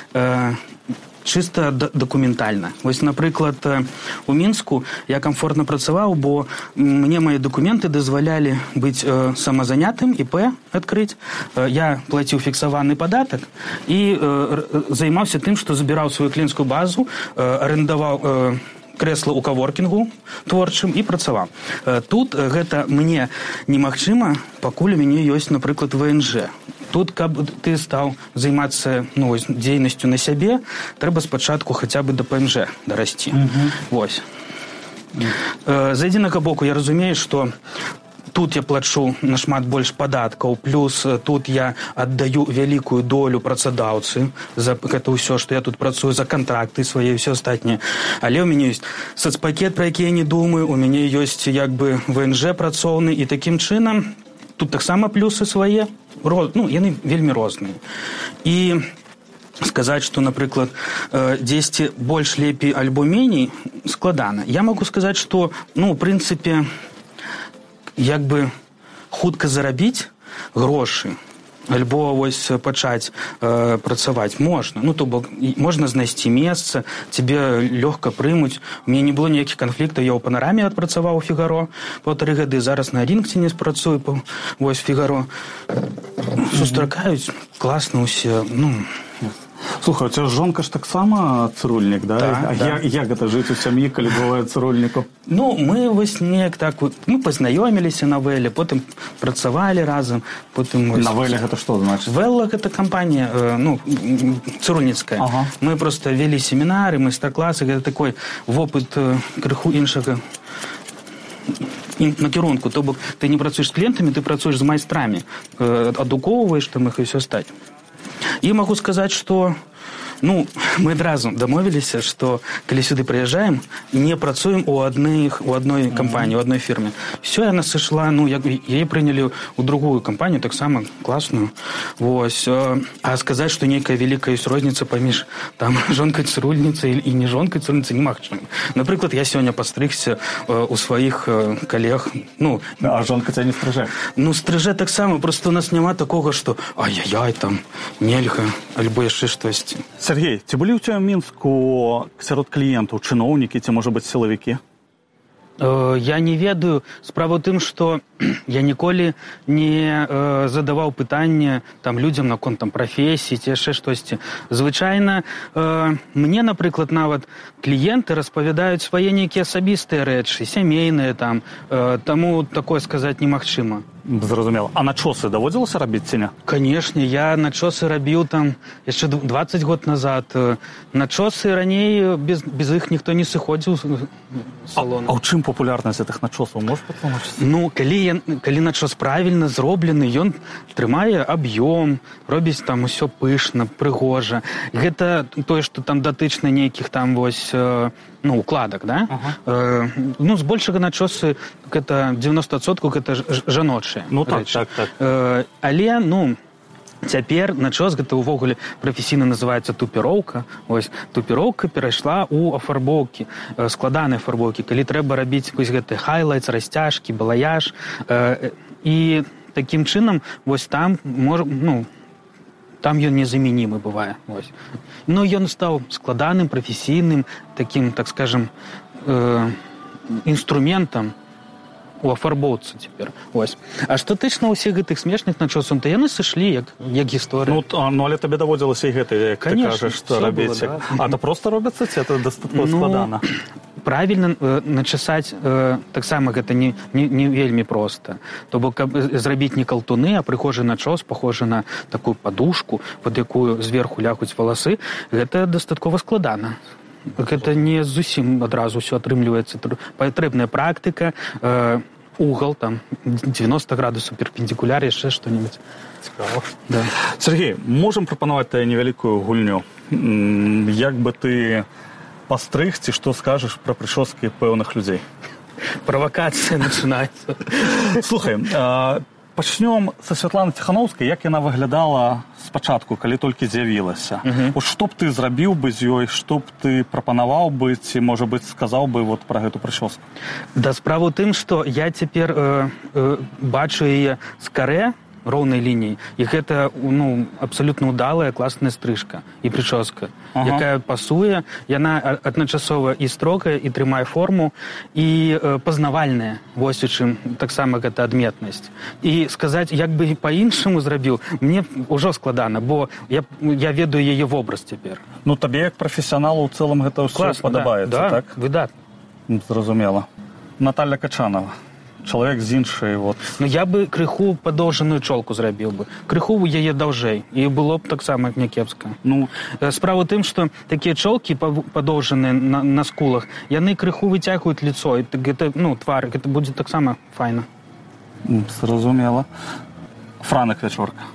чыста дакументальна. Вось, напрыклад, у Мінску я камфортна працаваў, бо мне мае дакументы дазвалялі быць самазанятым, ІП адкрыць. Я плаціў фіксаваны падатак і займаўся тым, што забіраў сваю кліенцкую базу, арендаваў крэсла ў каворкінгу творчым і працаваў. Тут гэта мне немагчыма, пакуль у мяне ёсць, напрыклад, ВНЖ. Тут, каб ты стаў займацца, ну, дзейнасцю на сябе, трэба спачатку хаця бы да ПМЖ дарасці. Вось. З адзінага боку я разумею, што тут я плачу нашмат больш падаткаў, плюс тут я аддаю вялікую долю працадаўцы за гэта ўсё, што я тут працую, за кантракты свае і ўсё астатняе. Але ў мяне ёсць сацпакет, пра які я не думаю, у мяне ёсць як бы ВНЖ працоўны, і такім чынам тут таксама плюсы свае, ну, яны вельмі розныя. І сказаць, што, напрыклад, дзесьці больш лепей альбо меней, складана. Я магу сказаць, што, ну, у прынцыпе, як бы хутка зарабіць грошы, альбо вось пачаць працаваць можна. Ну, то бок можна знайсці месца, цябе лёгка прымуць. У мяне не было ніякіх канфліктаў, я ў Панараме адпрацаваў у Фігаро 1,5 гады, зараз на Рінгтоне працую, вось Фігаро. Сустракаюць класна ўсе, ну... Слухай, у цябе жонка ж таксама цырульнік, да? Так, да. Як гэта жыць у сям'і, калі бывае цырульніку? Ну, мы вось неяк так, мы пазнаёміліся на Вэле, потым працавалі разам, потым... На Вэле гэта што значыць? Вэлла гэта кампанія, ну, цырульніцкая. Ага. Мы проста вялі семінары, майстар-класы, гэта такой вопыт крыху іншага накірунку. То бок ты не працуеш з кліентамі, ты працуеш з майстрамі, адукоўваеш там іх і ўсё астатняе. І магу сказаць, што, ну, мы адразу дамовіліся, што калі сюды прыязджаем, не працуем у адной кампаніі, у адной фірме. Всё, яна сышла, ну, яе прынялі ў другую кампанію, таксама класную. Вось. А сказаць, што нейкая вялікая ёсць розніца паміж там жонкай цырульніцай і не жонкай цырульніцай, немагчыма. Напрыклад, я сёння пастрыгся у сваіх калег. Ну, а жонка ця не стрыжэ? Ну, стрыжэ таксама, проста у нас няма такога, што ай-яй, там, нельга, альбо яшчэ штосьці. Сергей, ці былі ў цябе ў Мінску сярод кліентаў чыноўнікі ці, можа быць, сілавікі? Я не ведаю. Справа ў тым, што я ніколі не задаваў пытанне там людзям наконт там прафесіі ці яшчэ штосьці. Звычайна мне, напрыклад, нават кліенты распавядаюць свае нейкія асабістыя рэчы, сямейныя там, таму такое сказаць немагчыма. Зразумела. А начосы даводзілася рабіць ці не? Канешне, я начосы рабіў там яшчэ 20 год назад. Начосы раней без іх ніхто не сыходзіў з салона. А ў чым папулярнасць гэтых начосаў? Можаш патлумачыць? Ну, калі начос правільна зроблены, ён трымае аб'ём, робіць там усё пышна, прыгожа. Гэта тое, што там датычна нейкіх там вось, ну, укладак, да? Ага. Ну, збольшага начосы, гэта 90% гэта жаночыя. Ну, так, рэчы. так. Але, ну, цяпер начос гэта ўвогуле прафесійна называецца тупіроўка. Вось, тупіроўка перайшла ў афарбоўкі, складаныя афарбоўкі, калі трэба рабіць вось гэты хайлайтс, расцяжкі, балаяж. І такім чынам, вось там, ну, там ён незамянімы бывае. Вось. Ну, ён стаў складаным, прафесійным, такім, так скажем, інструментам у афарбоўцы цяпер. Вось. А што тычна ўсіх гэтых смешных начосаў, то яны сышлі як гісторыя. Але табе даводзілася і гэта, як ты кажаш, рабіць. Да. А то проста робіцца, ці это дастаткова складана? Правільна начесаць таксама гэта не вельмі проста. То бок, каб зрабіць не калтуны, а прыхожы начос, пахожы на такую падушку, пад якую зверху лягуць валасы, гэта дастаткова складана. Гэта не зусім адразу ўсё атрымліваецца. Патрэбная практыка, угол, там, 90 градусаў перпендикуляр, яшчэ што-нибудь. Цікаво. Да. Сергей, можам прапанаваць тебе невялікую гульню. Як бы ты пастрыг, ці што скажаш пра прычоскі пэўных людзей? Правакацыя начинаецца. Слухай, пачнём са Святланы Ціхановскай, як яна выглядала спачатку, калі толькі з'явілася. Што б ты зрабіў бы з ёй, што б ты прапанаваў бы, ці, можа быць, сказаў бы пра гэту прычоску? Да, справа ў тым, што я цяпер бачу яе з карэ, роўнай лініі, і гэта абсалютна ўдалая класная стрыжка і прычоска, якая пасуе, яна адначасова і строгая, і трымае форму, і пазнавальная, вось у чым таксама гэта адметнасць. І сказаць, як бы па-іншаму зрабіў, мне ўжо складана, бо я ведаю яе вобраз цяпер. Табе як прафесіяналу ў цэлым гэта ўсё падабаецца, так? Да, выдатна. Зразумела. Наталья Качанова. Чалавек з іншай, я бы крыху падоўжаную чолку зрабіў бы. Крыху яе даўжэй. І было б таксама някепска. Справа ў тым, што такія чолкі падоўжаныя на скулах, яны крыху выцягваюць лицо. І гэта, твар, гэта будзе таксама файна. Зразумела. Франак Вячорка.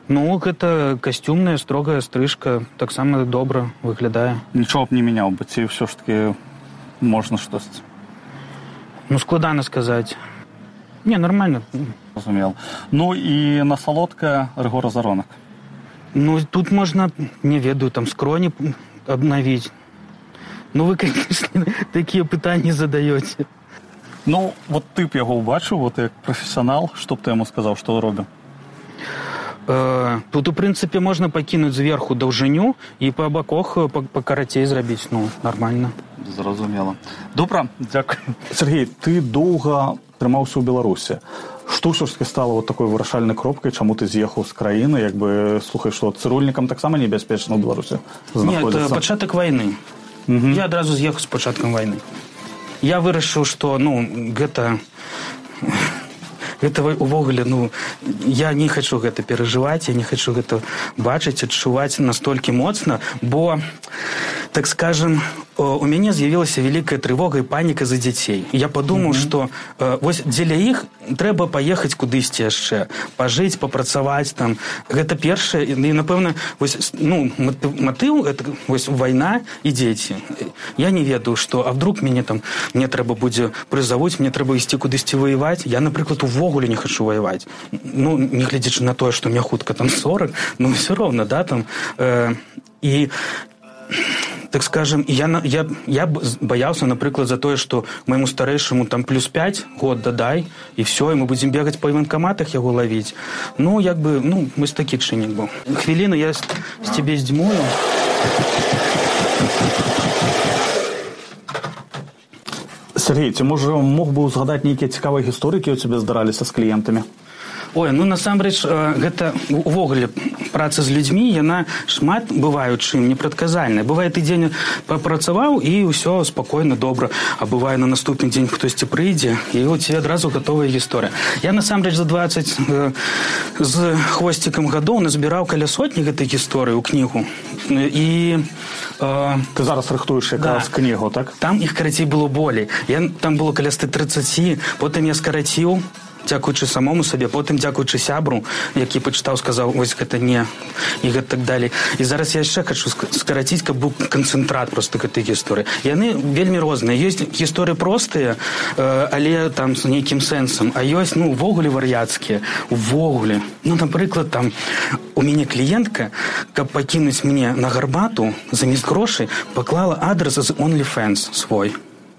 Гэта касцюмная, строгая стрыжка. Таксама добра выглядае. Нічого б не мяняў бы, ці ўсё ж таки можна штосьці? Складана сказаць. Не, нормально. Разумел. І на салодкае Рыгор Азаронак. Тут можна, не ведаю, там скроні обновіць. Вы, конечно, такія пытанні задаёце. Ты б яго ўбачыў, як прафесіянал, што б ты яму сказаў, што робіў? Тут, у прынцыпе, можна пакінуць зверху даўжыню і па баках пакарацей зрабіць. Нормально. Зразумела. Добра, дзякуй. Сергей, ты доўга трымаўся ў Беларусі. Што ўсё ж таки стала такой вырашальнай кропкай, чаму ты з'ехаў з краіны, слухай, што цырульнікам таксама небяспечна ў Беларусі знаходзіцца? Нет, пачатак вайны. Я адразу з'ехаў з пачаткам вайны. Я вырашыў, што, гэта увогуле, я не хочу гэта перажываць, я не хочу гэта бачыць, адчуваць настолькі моцна, бо, так скажем, у мяне з'явілася вялікая трывога і паніка за дзяцей. Я падумаў, што вось дзеля іх трэба паехаць кудысьці яшчэ, пажыць, папрацаваць там. Гэта першае, і, напэўна, матыў, гэта вайна і дзеці. Я не ведаю, што, а вдруг мне трэба будзе прызавуць, мне трэба ісці кудысьці ваяваць. Я, напрыклад, увогуле не хочу ваяваць. Не глядзячы на тое, што мне хутка 40, все роўна, да, і так скажем, я боялся, напрыклад, за тое, што моему старэйшаму плюс 5 год дадай, і все, і мы будзем бегаць па военкоматах яго лавіць. Вось такі чыннік быў. Хвіліну я з цябе здзьмую. Сергей, ці можа мог бы узгадаць нейкія цікавыя гісторыі, якія ў цябе здараліся з кліентамі? Насамрэч, гэта увогуле праца з людзьмі, яна шмат бывае чым непрадказальная. Бывае, ты дзень папрацаваў і ўсё спакойна, добра. А бывае, на наступны дзень хтосьці прыйдзе, і у цябе адразу гатовая гісторыя. Я, насамрэч, за 20 з хвосцікам гадоў назбіраў каля сотні гэтай гісторыі ў кнігу. І ты зараз рыхтуеш якраз кнігу, так? Там іх, карацей, было болей. Там было каля 130, потым я скараціў, дзякуючы самому сабе, потым дзякуючы сябру, які пачытаў, сказаў, вось гэта не, і гэта так далей. І зараз я яшчэ хочу скараціць, каб быў канцэнтрат просто гэтай гісторыі. Яны вельмі розныя. Ёсць гісторыі простыя, але там з нейкім сэнсам, а ёсць, увогуле вар'яцкія. Увогуле. Напрыклад, у мяне кліентка, каб пакінуць мне на гарбату, замест грошай, паклала адрес з OnlyFans свой.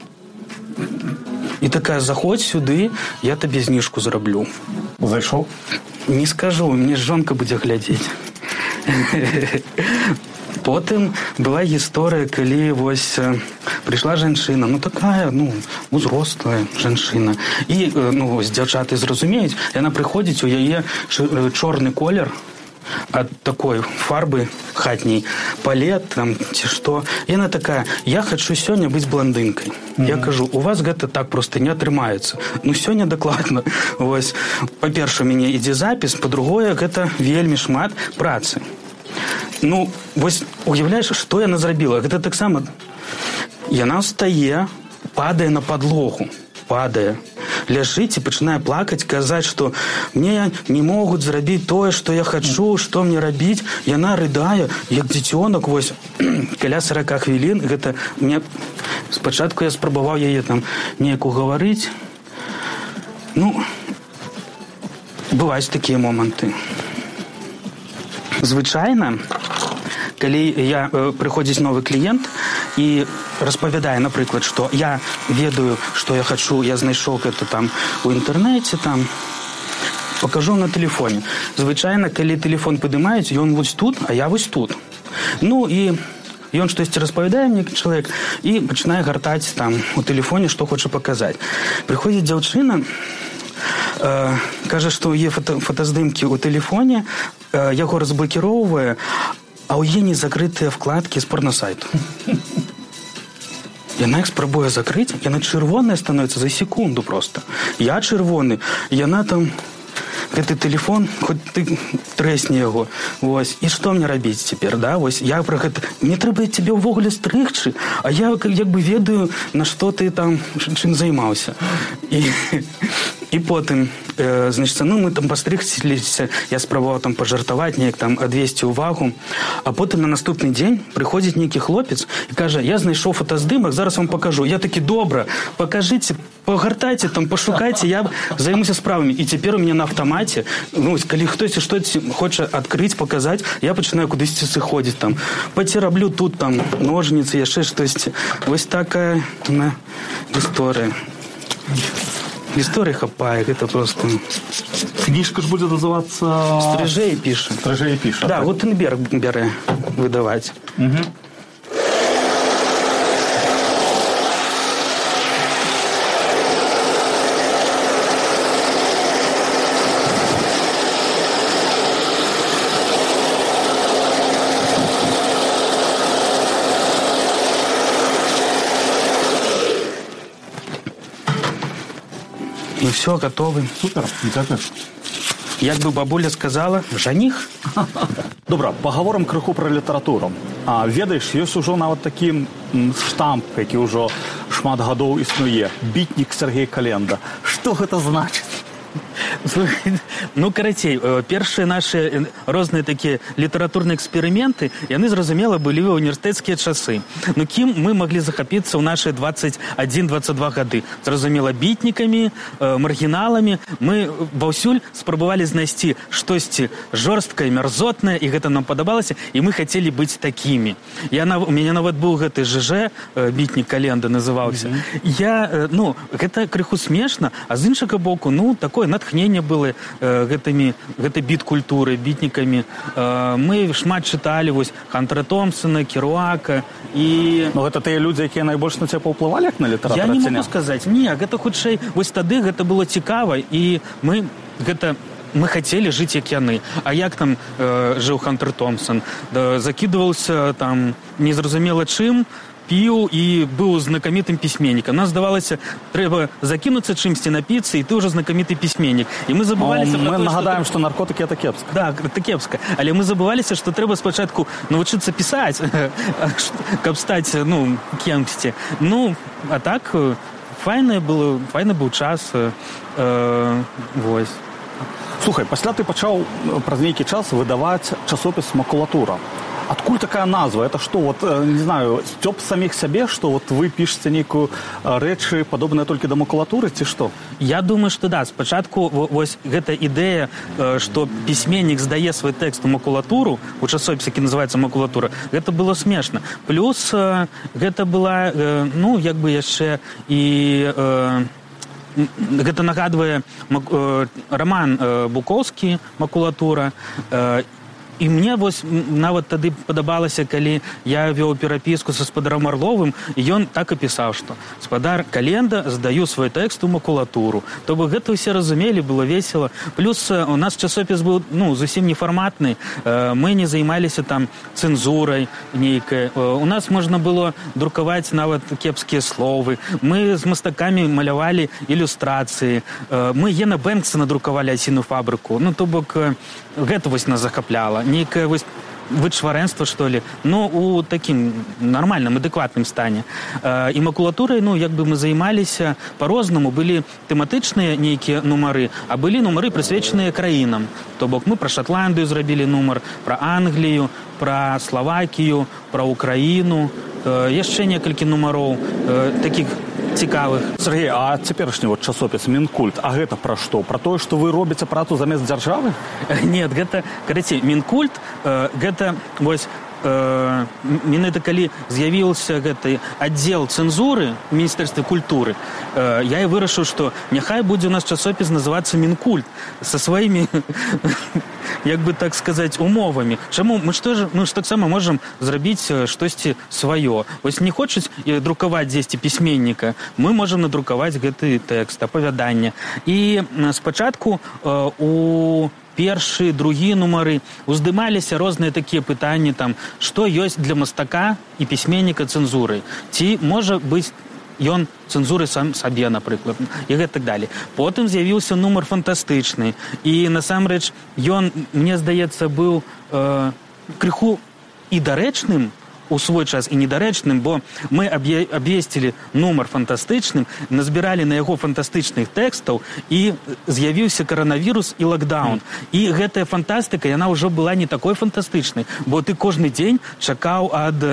І такая, заходь сюды, я табе зніжку зраблю. Зайшоў? Не скажу, мне жонка будзе глядзець. Потым была гісторыя, калі вось прыйшла жанчына, ну такая, ну, узрослая жанчына. І, ну, вось дзяўчаты зразумеюць, яна прыходзіць, у яе чорны колер ад такой фарбы хатняй, палет там ці што. І яна такая: я хачу сёння быць блондынкай. Я кажу: у вас гэта так проста не атрымаецца. Ну сёння дакладна. Вось, па-першае, у мяне ідзе запіс, па-другое, гэта вельмі шмат працы. Ну, вось уяўляеш, што яна зрабіла? Гэта таксама яна ўстае, падае на падлогу, падае, ляжыць і пачынае плакаць, казаць, што мне не могуць зрабіць тое, што я хачу, што мне рабіць. Яна рыдае, як дзіцёнак, вось, каля 40 хвілін. Гэта мне... Спачатку я спрабаваў яе там неяк угаварыць. Ну, бываюць такія моманты. Звычайна, калі прыходзіць новы кліент і распавядае, напрыклад, што я ведаю, што я хачу, я знайшоў гэта там у інтэрнэце, там, пакажу на тэлефоне. Звычайна, калі тэлефон падымаюць, ён вось тут, а я вось тут. Ну, і ён штосьці распавядае мне чалавек і пачынае гартаць там у тэлефоне, што хоча паказаць. Прыходзіць дзяўчына, кажа, што ў яе фотаздымкі ў тэлефоне, яго разблакіроўвае, а ў яе не закрытыя вкладкі з порнасайту. Яна іх спрабуе закрыць, яна чырвоная становіцца за секунду проста. Я чырвоны, яна там... Гэты тэлефон, хоць ты трэсні яго. Вось. І што мне рабіць цяпер, да? Вось я пра гэта... Мне трэба цябе ўвогуле стрыгчы, а я як бы ведаю, на што ты там, чым займаўся. І потым, значит, ну, мы там пастрыгціліся, я спрабаваў там пажартаваць, неяк там адвесці ўвагу, а потым на наступны дзень прыходзіць нейкі хлопец і кажа: я знайшоў фотаздымак, зараз вам пакажу. Я такі: добра, пакажыце, пагартайце там, пашукайце, я займуся справамі. І цяпер у мяне на аўтамаце, ну, калі хтосьці штосьці хоча адкрыць, паказаць, я пачынаю кудысьці сыходзіць там, паціраблю тут там ножніцы, яшчэ штосьці. Вось такая гісторыя. Гісторыі хапае, гэта просто... Кніжка ж будзе называцца... Стрыжэй піша. Стрыжэй піша. Да, Гутенберг бярэ выдаваць. Ну все, готовы. Супер, дякую. Як бы бабуля сказала, жаніх. Добра, пагаворам крыху пра літаратуру. Ведаеш, ёсць ужо нават такі штамп, які ўжо шмат гадоў існуе. Бітнік Сергей Календа. Што гэта значыць? Ну, карацей, першыя нашы розныя такія літаратурныя эксперыменты, яны, зразумела, былі ў універсітэцкія часы. Ну, кім мы маглі захапіцца ў нашы 21-22 гады? Зразумела, бітнікамі, маргіналамі. Мы паўсюль спрабавалі знайсці штосьці жорсткае, мярзотнае, і гэта нам падабалася, і мы хацелі быць такімі. У мяне нават быў гэты ЖЖ, бітнік Календа называўся. Ну, гэта крыху смешна, а з іншага боку, ну, такое натхненне было гэтай біт-культуры, бітнікамі. Мы шмат чыталі вось Хантера Томпсона, Керуака і... Ну, гэта тыя людзі, якія найбольш на цябе паўплывалі, як на літаратуру? Я не могу сказаць. Не, гэта хутчэй, вось тады гэта было цікава, і мы хацелі жыць, як яны. А як там жыў Хантер Томпсон? Закідваўся там незразумела чым, піў і быў знакамітым пісьменнікам. Нам здавалася, трэба закінуцца чымсьці, напіцца, і ты ўжо знакаміты пісьменнік. І мы забываліся... Мы нагадаем, што наркотыкі — это кепска. Да, это кепска. Але мы забываліся, што трэба спачатку навучыцца пісаць, каб стаць, ну, кемсьці. Ну, а так, файны быў час. Вось. Слухай, пасля ты пачаў праз нейкі час выдаваць часопіс «Макулатура». Адкуль такая назва? Это што, вот, не знаю, сцёб саміх сябе, што вот вы пішаце нейкую рэчы, падобныя толькі да макулатуры, ці што? Я думаю, што да. Спачатку вось гэта ідэя, што пісьменнік здае свой тэкст у макулатуру, у часопісе, які называецца «Макулатура», гэта было смешна. Плюс гэта была, ну, як бы яшчэ і... Гэта нагадвае раман Букоўскі «Макулатура». І мне вось нават тады падабалася, калі я вёў перапіску са спадаром Арловым, і ён так і пісаў, што спадар Календа, здаю свой тэкст у макулатуру. То бок гэта ўсе разумелі, было весела. Плюс у нас часопіс быў зусім нефарматны. Мы не займаліся там цэнзурай нейкай. У нас можна было друкаваць нават кепскія словы. Мы з мастакамі малявалі ілюстрацыі. Мы Ена Бэнкса надрукавалі «Асіную фабрыку». То бок гэта вось нас захапляла. Нейкае вось вычварэнства, што ли, у такім нармальным, адэкватным стане. І макулатурай, як бы мы займаліся па-рознаму. Былі тэматычныя нейкія нумары, а былі нумары, прысвечаныя краінам. То бок мы пра Шатландыю зрабілі нумар, пра Англію, пра Славакію, пра Украіну. Яшчэ некалькі нумароў такіх цікавых. Сергей, а цяперашні часопіс Мінкульт, а гэта пра што? Пра тое, што вы робіце працу замест дзяржавы? Нет, гэта, карацей, Мінкульт, гэта вось менавіта калі з'явіўся гэты аддзел цэнзуры ў Міністэрстве культуры, я і вырашыў, што няхай будзе у нас часопіс называцца Мінкульт са сваімі, як бы так сказаць, умовамі. Чаму? Мы ж таксама можам зрабіць штосьці сваё. Вось не хочуць друкаваць дзесьці пісьменніка, мы можам надрукаваць гэты тэкст, апавяданне. І спачатку у першы, другі нумары уздымаліся розныя такія пытанні, там, што ёсць для мастака і пісьменніка цэнзурай. Ці можа быць ён цэнзуры сам сабе, напрыклад, і гэта так далей. Потым з'явіўся нумар фантастычны, і насамрэч ён, мне здаецца, быў крыху і дарэчным у свой час і недарэчным, бо мы абвесцілі нумар фантастычным, назбіралі на яго фантастычных тэкстаў, і з'явіўся каранавірус і лакдаун. І гэтая фантастыка, яна ўжо была не такой фантастычнай, бо ты кожны дзень чакаў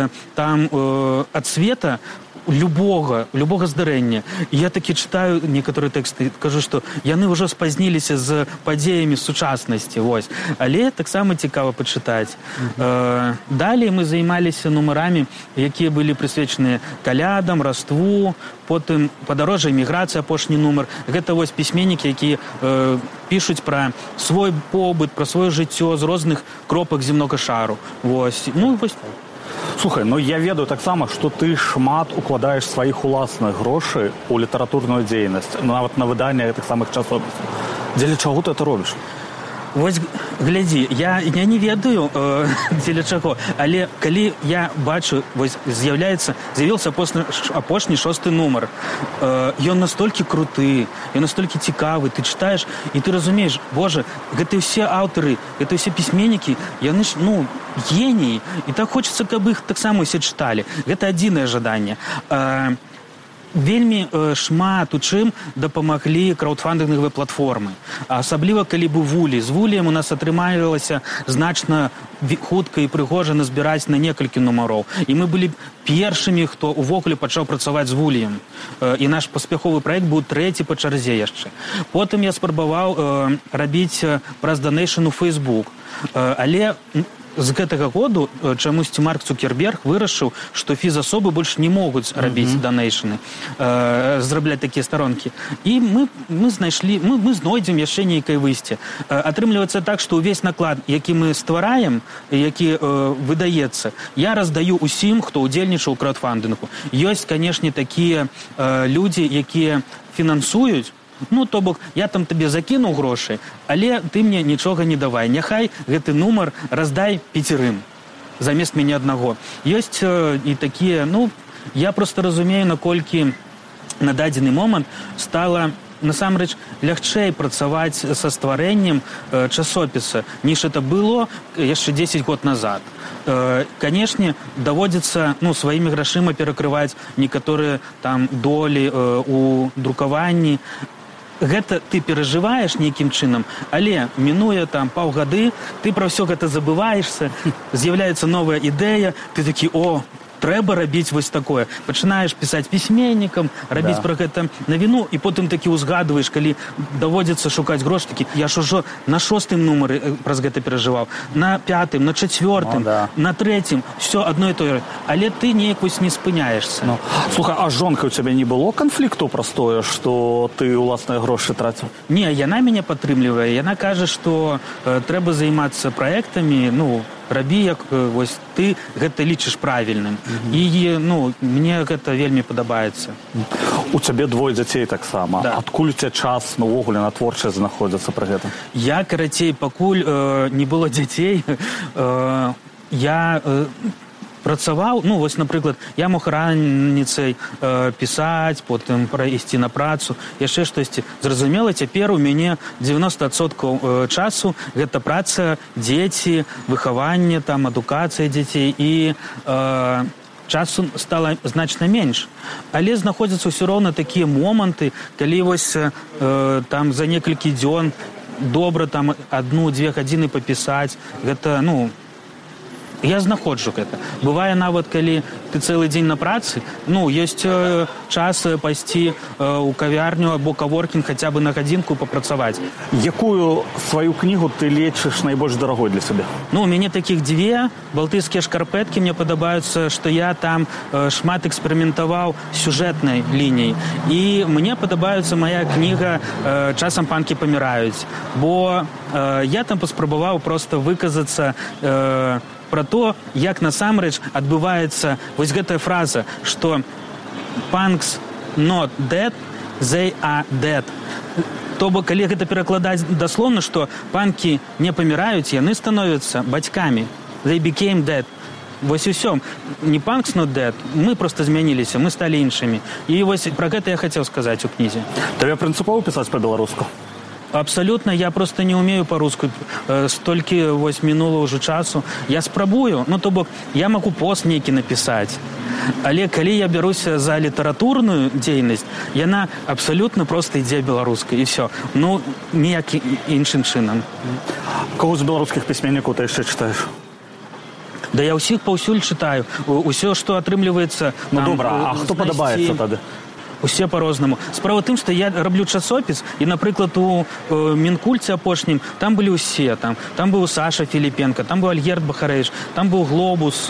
ад света любога здарэння. І я такі чытаю некаторыя тэксты, кажу, што яны ўжо спазніліся з падзеямі сучаснасці, вось. Але таксама цікава пачытаць. Далей мы займаліся нумарамі, якія былі прысвечаныя калядам, раству, потым падарожжа, эміграцыя, апошні нумар. Гэта вось пісьменнікі, якія пішуць пра свой побыт, пра сваё жыццё з розных кропак зямнога шару. Вось. Вось так. Слухай, я ведаю таксама, што ты шмат укладаеш сваіх уласных грошай у літаратурную дзейнасць, нават на выданне гэтых самых часопісаў. Дзеля чаго ты это робіш? Вось, глядзі, я не ведаю, дзеля чаго, але калі я бачу, вось з'явіўся апошні 6 нумар, ён настолькі круты, ён настолькі цікавы, ты чытаеш, і ты разумееш, боже, гэта ўсе аўтары, гэта ўсе пісьменнікі, яны ж, геніі, і так хочацца, каб іх таксама усе чыталі. Гэта адзінае жаданне. Вельмі шмат у чым дапамаглі краўдфандынгавыя платформы. Асабліва, калі быў Вулі. З Вуліем у нас атрымалася значна хутка і прыгожа назбіраць на некалькі нумароў. І мы былі першымі, хто увогуле пачаў працаваць з Вуліем. І наш паспяховы праект быў 3 па чарзе яшчэ. Потым я спрабаваў рабіць праз Donation у Facebook. Але з гэтага году чамусьці Марк Цукерберг вырашыў, што фізасобы больш не могуць рабіць данейшны, зрабляць такія старонкі. І мы знойдзем яшчэ нейкае выйсце. Атрымліваецца так, што ўвесь наклад, які мы ствараем, які выдаецца, я раздаю усім, хто ўдзельнічаў у краўдфандынгу. Ёсць, канешне, такія людзі, якія фінансуюць. То бок, я там табе закінуў грошы, але ты мне нічога не давай. Няхай гэты нумар раздай 5 замест мяне аднаго. Ёсць і такія, я проста разумею, наколькі на дадзены момант стала насамрэч лягчэй працаваць са стварэннем часопіса, ніж это было яшчэ 10 год назад. Канешне, даводзіцца сваімі грашыма перакрываць некаторыя там долі у друкаванні. Гэта ты перажываеш нейкім чынам, але мінуе там паўгады, ты пра ўсё гэта забываешся, з'яўляецца новая ідэя, ты такі, трэба рабіць вось такое. Пачынаеш пісаць пісьменнікам, рабіць пра гэта навіну, і потым такі ўзгадваеш, калі даводзіцца шукаць грошы, такі, я ж ужо на 6-м нумары праз гэта перажываў, на 5-м, на 4-м, на 3-м, все одно і тое. Але ты неяк вось не спыняешься. Слухай, а жонка у цябе не было канфлікту праз тое, што ты ўласныя грошы траціў? Не, яна мяне падтрымлівае. Яна кажа, што трэба займацца праектамі, рабі, як вось ты гэта лічыш правільным. І мне гэта вельмі падабаецца. У цябе 2 дзяцей таксама. Адкуль у цябе час увогуле на творчасць знаходзіцца пры гэтым? Я, карацей, пакуль не было дзяцей, я працаваў, вось, напрыклад, я мог раніцай пісаць, потым ісці на працу, яшчэ штосьці. Зразумела, цяпер у мяне 90% часу гэта праца, дзеці, выхаванне, адукацыя дзяцей, і часу стала значна менш. Але знаходзяцца ўсё роўна такія моманты, калі вось там за некалькі дзён добра там 1-2 гадзіны папісаць, гэта, я знаходжу гэта. Бывае нават, калі ты цэлы дзень на працы, ёсць час пайсці ў кавярню або каворкінг хаця бы на гадзінку папрацаваць. Якую сваю кнігу ты лічыш найбольш дарагой для сябе? У мяне такіх 2. Балтыйскія шкарпэткі. Мне падабаюцца, што я там шмат эксперыментаваў сюжэтнай лініяй. І мне падабаецца мая кніга «Часам панкі паміраюць». Бо я там паспрабаваў проста выказацца пра то, як насамрэч адбываецца вось гэтая фраза, што «punks not dead, they are dead». То бок, калі гэта перакладаць даслоўна, што панкі не паміраюць, яны становяцца бацькамі. They became dead. Вось і ўсё. Не «punks not dead», мы проста змяніліся, мы сталі іншымі. І вось пра гэта я хацеў сказаць у кнізе. Табе прынцыпова пісаць па-беларуску? Абсолютно, я просто не умею по-русски. Столькі вось мінула ўжо часу. Я спрабую, то бок я могу пост нейкі напісаць. Але калі я бяруся за літаратурную дзейнасць, яна абсалютна проста ідзе беларускай, і все. Ніяк іншым чынам. Кого з беларускіх пісьменнікаў ты яшчэ чытаеш? Да я ўсіх паўсюль чытаю. Усё, што атрымліваецца... Добра, а хто падабаецца тады? Усе по-рознаму. Справа тым, што я раблю часопіс, і, напрыклад, у Мінкульце апошнім там былі ўсе. Там быў Саша Філіпенка, там быў Альгерд Бахарэвіч, там быў Глобус.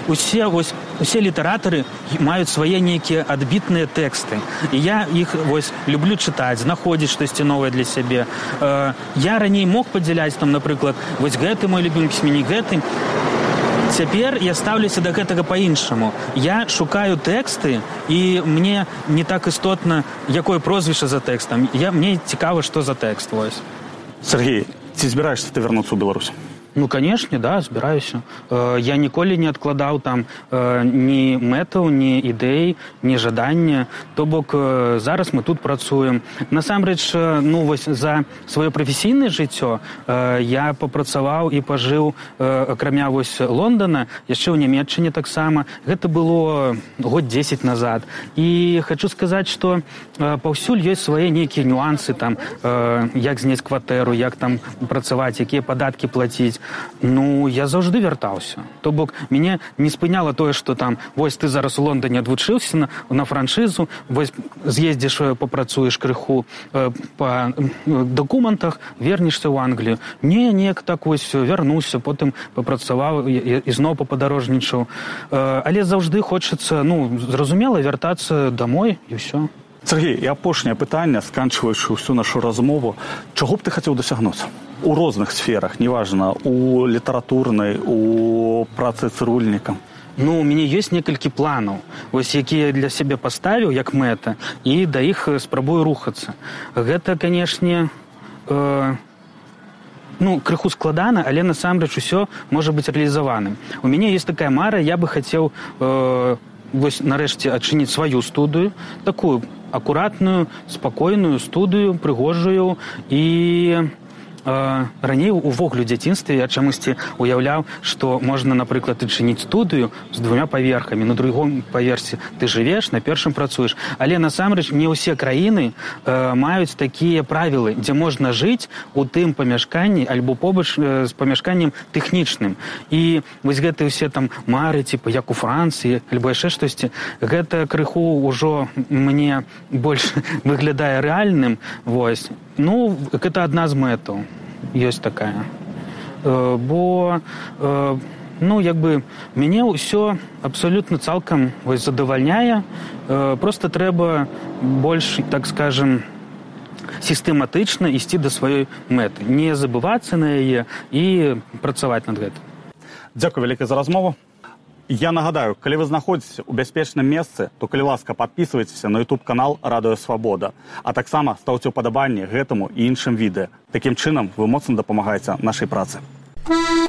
Усе літаратары маюць свае нейкія адбітныя тэксты. І я іх люблю чытаць, знаходзіць штосьці новае для сябе. Я раней мог падзяляць, напрыклад, вось гэты мой любімы пісьменнік, гэты. Цяпер я стаўлюся да гэтага па-іншаму. Я шукаю тэксты, і мне не так істотна, якое прозвішча за тэкстам. Мне цікава, што за тэкст. Сергей, ці збіраешся ты вярнуцца ў Беларусь? Канешне, да, збіраюся. Я ніколі не адкладаў там ні мэтаў, ні ідэй, ні жадання. То бок зараз мы тут працуем. Насамрэч, за сваё прафесійнае жыццё я папрацаваў і пажыў, акрамя Лондона, яшчэ ў Нямецчыне таксама. Гэта было год 10 назад. І хачу сказаць, што паўсюль ёсць свае нейкія нюансы, як зняць кватэру, як там працаваць, якія падаткі плаціць. Я заўжды вяртаўся. То бок, мяне не спыняла тое, што вось ты зараз у Лондоне адвучыўся на франшызу, вось з'ездзіш, папрацуеш крыху па дакументах, вернешся ў Англію. Неяк так вось вярнуўся, потым папрацаваў і зноў пападарожнічаў. Але заўжды хочацца, зразумела, вяртацца дамой, і ўсё. Сергей, і апошняе пытанне, сканчваючы ўсю нашу размову, чаго б ты хацеў дасягнуць? У розных сферах, неважна, у літаратурнай, у працы цырульнікам. У мяне ёсць некалькі планаў, якія для сябе паставіў як мэта, і да іх спрабую рухацца. Гэта, канешне, крыху складана, але насамрэч усё можа быць рэалізаваным. У мяне ёсць такая мара, я бы хацеў нарэшце адчыніць сваю студыю, такую акуратную, спакойную студыю, прыгожую, і раней увогуле ў дзяцінстве я чамусьці уяўляў, што можна, напрыклад, адчыніць студыю з 2 паверхамі, на другом паверсе ты жывеш, на першым працуеш. Але насамрэч не ўсе краіны маюць такія правілы, дзе можна жыць у тым памяшканні альбо побач з памяшканнем тэхнічным. І вось гэтыя ўсе там мары, типа як у Францыі, альбо яшчэ штосьці, гэта крыху ўжо мне больш выглядае рэальным. Вось. Ну, гэта адна з мэтаў. Ёсць такая. Бо, ну, як бы, мяне ўсё абсалютна цалкам вось задавальняе. Проста трэба больш, так скажем, сістэматычна ісці да сваёй мэты. Не забывацца на яе і працаваць над гэтым. Дзякуй вялікай за размову. Я нагадаю, калі вы знаходзіцеся ў бяспечным месцы, то, калі ласка, падпісвайцеся на YouTube-канал «Радыё Свабода», а таксама стаўце ўпадабанні гэтаму і іншым відэа. Такім чынам вы моцна дапамагаеце нашай працы.